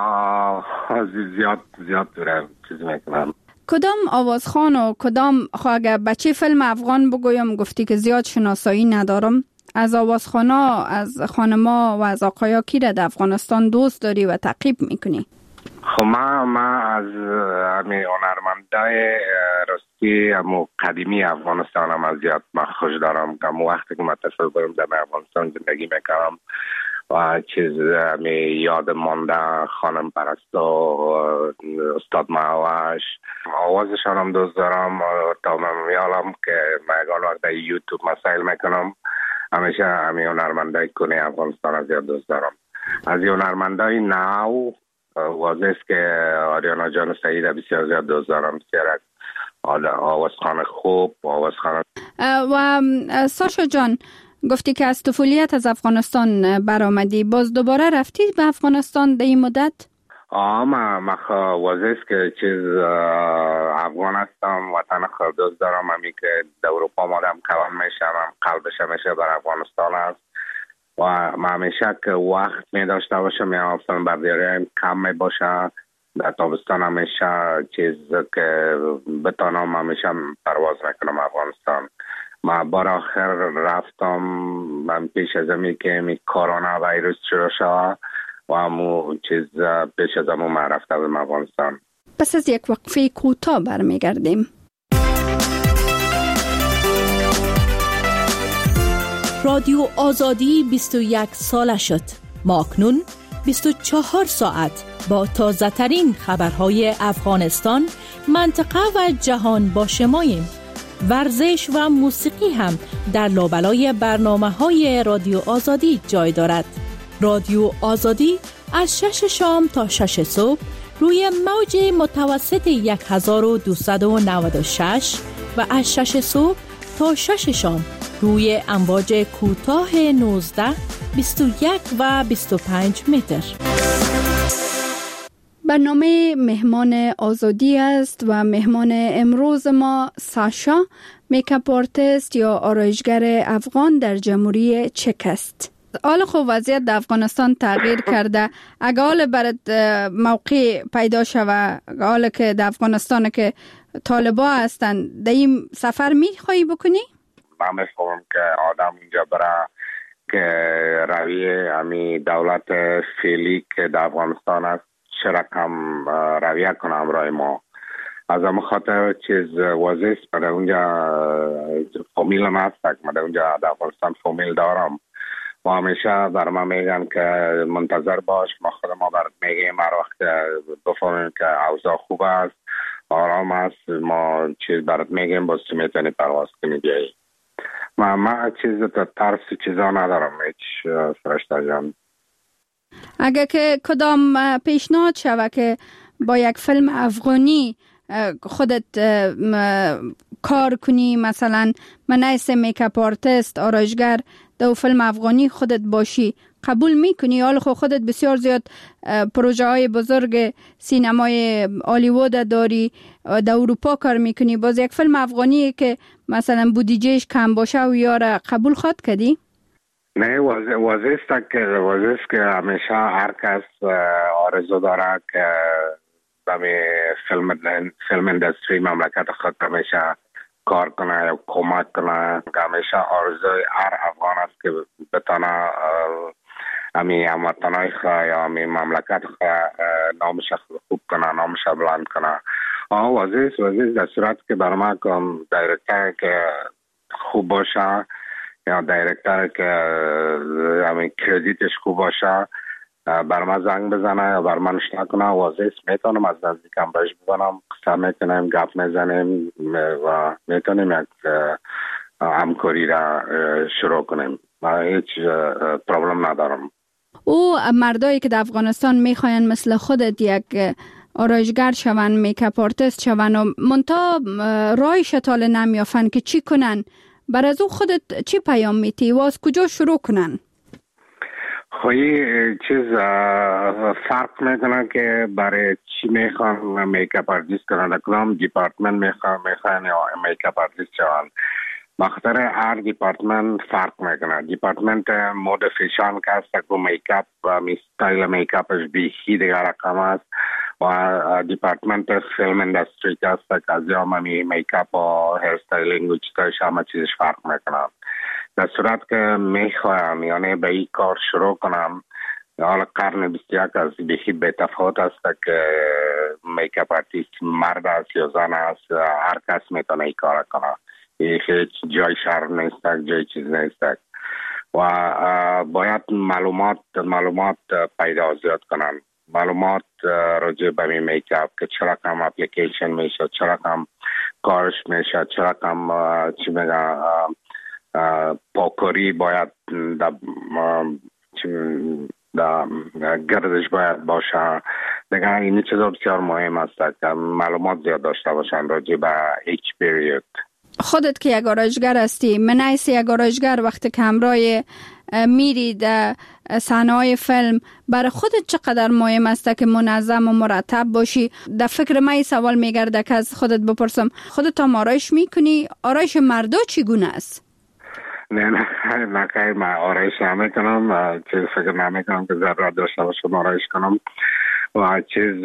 زیاد دوره چیز میکنم. کدام آوازخان و کدام اگر بچه فیلم افغان بگویم گفتی که زیاد شناسایی ندارم، از آوازخانا، از خانما و از آقایا کی را در افغانستان دوست داری و تعقیب میکنی؟ خب من از همین هنرمندای راستی همو قدیمی افغانستان هم از زیاد خوش دارم که وقتی که من تصور برم در افغانستان زندگی میکنم و چیز همین یاد مانده خانم پرستو، استاد معوش، آوازشان هم دوست دارم تا من میالم که من یکان وقت در یوتیوب مسائل میکنم همیشه همین هنرمندای کنه افغانستان از زیاد دوست دارم. از هنرمندای نو واضح است که آریانا جان سعید بسیار زیاد دوست دارم، بسیار آوازخوان خوب، آوازخوان. و ساشا جان گفتی که از طفولیت از افغانستان برآمدی، باز دوباره رفتی به افغانستان در این مدت؟ ما واضح است که افغان هستم، وطن خود دوست دارم، همی که در اروپا مادم کلان میشم، قلبش همیشه بر افغانستان است و ما همیشه که وقت می داشته باشم یا فیلم برداری کم می باشه، در تابستان همیشه که بتانم همیشه پرواز میکنم افغانستان. ما بار آخر رفتم من پیش از امی که کرونا ویروس شروع شد و همون پیش از همون من رفته بودم افغانستان. پس از یک وقفه کوتاه برمیگردیم. رادیو آزادی 21 ساله شد. ما اکنون 24 ساعت با تازه ترین خبرهای افغانستان، منطقه و جهان با شماییم. ورزش و موسیقی هم در لابلای برنامه‌های رادیو آزادی جای دارد. رادیو آزادی از 6 شام تا 6 صبح روی موج متوسط 1296 و از 6 صبح تا 6 شام روی امواج کوتاه 19، 21 و 25 متر. برنامه مهمان آزادی است و مهمان امروز ما ساشا، میکاپ آرتیست یا آرایشگر افغان در جمهوری چک است. حال خوب وضعیت در افغانستان تغییر کرده. اگه حال برات موقع پیدا شوه، حال که در افغانستان که طالبا هستن، در این سفر میخوایی بکنی؟ من میخوام که آدم اینجا برای که روی امی دولت فعلی که در افغانستان است چه رقم رویه کنم رای ما. از همه خاطر واضح است، من اونجا فامیل هم هست، من اونجا در افغانستان فامیل دارم و همیشه بر ما میگن که منتظر باش، ما خود ما برات میگیم هر وقت بفهمیم که اوضاع خوب است، آرام است، ما برات میگیم باز تو میتونی پرواز کنی بیایی. ما ترس چیزا ندارم هیچ فرشته جان. اگه که کدام پیشنهاد شوه که با یک فیلم افغانی خودت کار کنی، مثلا من ایسه میکاپ آرتیست آرایشگر در فیلم افغانی خودت باشی، قبول میکنی؟ حال خودت بسیار زیاد پروژه های بزرگ سینمای هالیوود داری، در اروپا کار میکنی، باز یک فیلم افغانی که مثلا بودجهش کم باشه و یاره قبول خود کردی؟ نه، واضح است که همیشه هر کس آرزو داره که به فیلم اندستری مملکت خود همیشه کار کنه یا کمک کنه. همیشه آرزوی هر افغان است که بتانه امی هموطنای خواه یا امی مملکت خواه نامش خوب کنه، نامش بلند کنه. واضح است در صورت که برای من دایرکتر که خوب باشه یا دایرکتر که همین کردیتش خوب باشه بر من زنگ بزنه یا بر من اشتراک کنه، واضح است میتونم از نزدیکم بهش بزنم، قصه میکنیم، گپ میزنیم و میتونیم یک همکاری را شروع کنیم. من هیچ پرابلم ندارم. او مردایی که در افغانستان میخواین مثل خودت یک آرایشگر شون، میکاپ آرتیست شون و منتها رای شتال نمیافن که چی کنن، بر از او خودت چی پیام میتی و از کجا شروع کنن؟ خواهی فرق میکنه که برای چی میخوان میکاپ آرتیست کنن، در کدام دیپارتمنت میخوان یا میکاپ آرتیست شون. بخاطر هر دیپارتمنت فرق میکنه. دیپارتمنت مود فیشان که هست که میکاپ و ستایل میکاپش بیخی دیگر رقم است و دیپارتمنت فیلم اندستری که هست که از یا میکاپ و هیر ستایلینگ و چیزش همه چیزش فرق میکنه. در صورت که میخوایم یعنی به این کار شروع کنم، حالا قرن 21 از بیخی به تفاوت است که میکاپ آرتیست مرد است یا زن است، هر کس میتونه این کار کنه، هیچ جای شرم نیست، جای چیز نیست و باید معلومات پیدا زیاد کنن، معلومات راجع به میکاپ که چرا کم اپلیکیشن میشه، چرا کم کارش میشه، چرا کم چی میگه پاکاری باید گردش باید باشه. دیگه این چیزا بسیار مهم است که معلومات زیاد داشته باشن راجع به each period. خودت که یک آرایشگر هستی، من حیث یک آرایشگر وقتی که همراه میری در صحنه‌های فیلم، برای خودت چقدر مهم است که منظم و مرتب باشی؟ در فکر من سوال میگرده که از خودت بپرسم خودت هم آرایش میکنی؟ آرایش مردا چگونه است؟ نه خیر، من آرایش نمیکنم. چیز فکر نمیکنم که ضرورت داشته باشم آرایش کنم. و چیز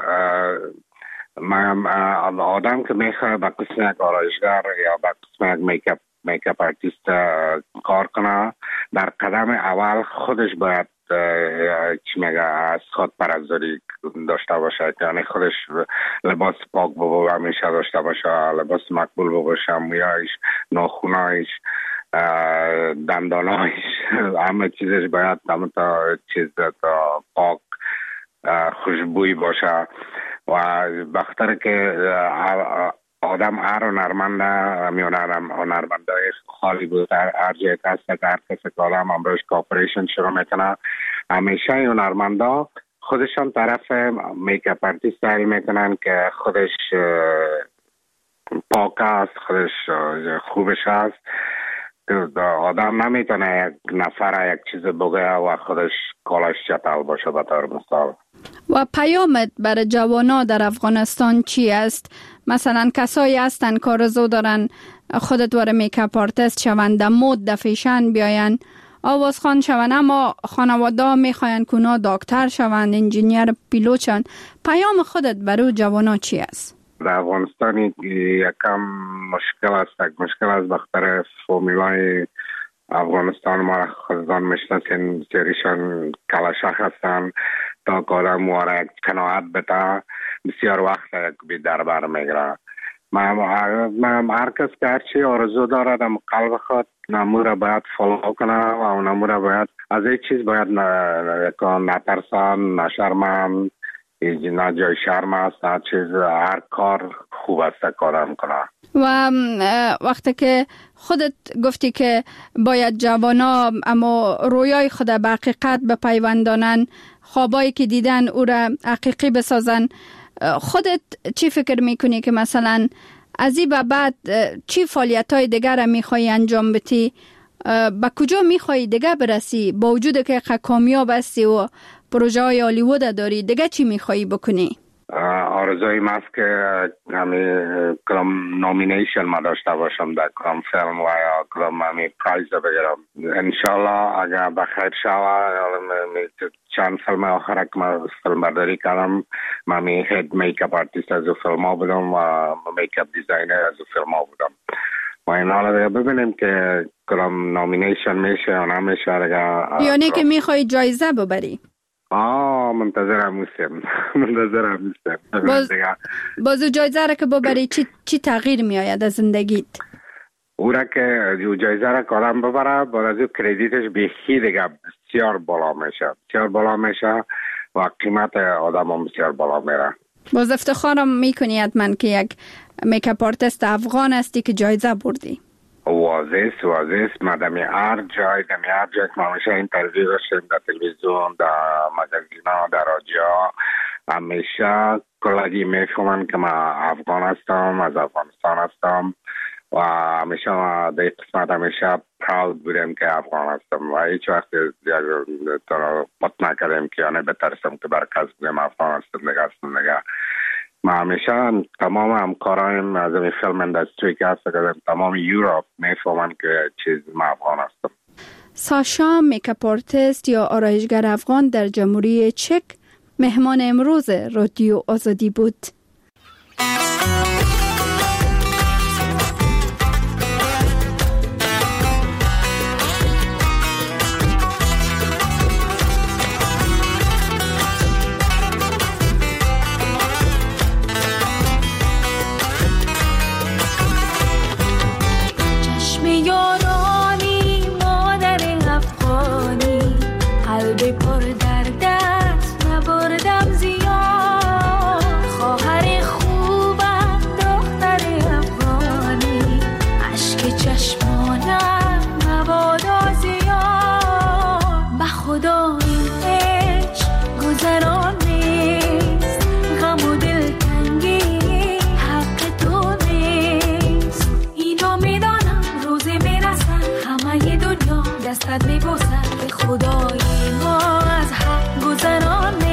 من آدم که میخواد به قسم یک آرایشگر یا به قسم یک میکاپ آرتیست کار کنه، در قدم اول خودش باید چی میگه از خود پرهیزگاری داشته باشه، یعنی خودش لباس پاک همیشه داشته باشه، لباس مقبول باشه، مویایش، ناخونایش، دندانایش، همه چیزش باید همه تا چیز تا پاک خوشبوی باشه. و بختر که آدم هر هنرمنده هنرمندای خالی بود هر جای هست که هر کسی که آدم امروز کاپریشن شروع میکنه، همیشه هنرمندا خودشان طرف میکاپ آرتیست تعیین میکنن که خودش پاک است، خودش خوبش است. آدم نمیتونه یک نفر یک چیز بگه و خودش کالش چتل باشه به طور مثال. و پیامت برای جوانا در افغانستان چی است؟ مثلا کسایی هستن که آرزو دارن خودت واره میکاپ آرتیست شوند، در مود در فیشن بیاین، آوازخوان شوند، اما خانواده میخواین که اونا دکتر شوند، انجینیر، پیلوت شوند. پیام خودت برای جوانا چی است؟ در افغانستان یکم مشکل است بخاطر فامیلای افغانستان ما خودتان میشناسین، سریشان کلاشخ هستن تا که آدم واره یک قناعت بده بسیار وقت یک دربر میگره. من هر کس که هرچی آرزو داره در قلب خود نمو را باید فالو کنه و نمو را باید از این چیز باید نترسن، نشرمن، نه جای شرم است، نه چیز، هر کار خوب است کارم کنه. و وقتی که خودت گفتی که باید جوانا اما رویای خود به حقیقت بپیوندانن، خوابایی که دیدن او را حقیقی بسازن، خودت چی فکر میکنی که مثلا از این به بعد چی فعالیت‌های دیگر را میخوایی انجام بدی؟ به کجا میخوایی دیگه برسی؟ با وجود که کامیاب هستی و پروژه های هالیوود داری، دیگه چی میخوایی بکنی؟ آرزوی من است که همین کدام نامینیشن ما داشته باشم در کدام فیلم و یا کدام همین پرایز بگیرم. انشالله اگر بخیر شود چند فیلم آخر که من فیلم برداری کردم، من همین هید میکاپ آرتیست از او فیلم ها بودم و میکاپ دیزاینر از او فیلم ها بودم. و این حالا دیگه ببینیم که کدام نامینیشن میشه یا نمیشه دیگه. یعنی که میخوایی جایزه ببری؟ منتظرم هستم. بازو جایزه را که ببری چی تغییر می آید از زندگیت؟ او را که جایزه را که آدم ببره بعد از او کردیتش بیخی دیگه بسیار بالا میشه و قیمت آدم هم بسیار بالا میره. باز افتخارم میکنی حتما که یک میکاپ آرتیست افغان هستی که جایزه بردی. واضح ما دمی هر جای که ما همیشه اینترویو داشتیم در تلویزیون، در مگزینا، در رادیو، همیشه کلاگی میفهمن که ما افغان هستم، از افغانستان هستم و همیشه ما در قسمت همیشه پراود بودیم که افغان هستم و هیچ وقت پت نکردیم که یعنی بترسم که برکز بودیم افغان هستم دیگه. ما همیشه تمام همکارایم از این فیلم اندستری که هست کردیم تمام یوروپ میفهمن که چیز ما افغان هستم. ساشا میکاپ آرتیست یا آرایشگر افغان در جمهوری چک مهمان امروز رادیو آزادی بود. پر در دست نبردم زیاد، خواهد صورت میبوسم که خدای ما از حق گذران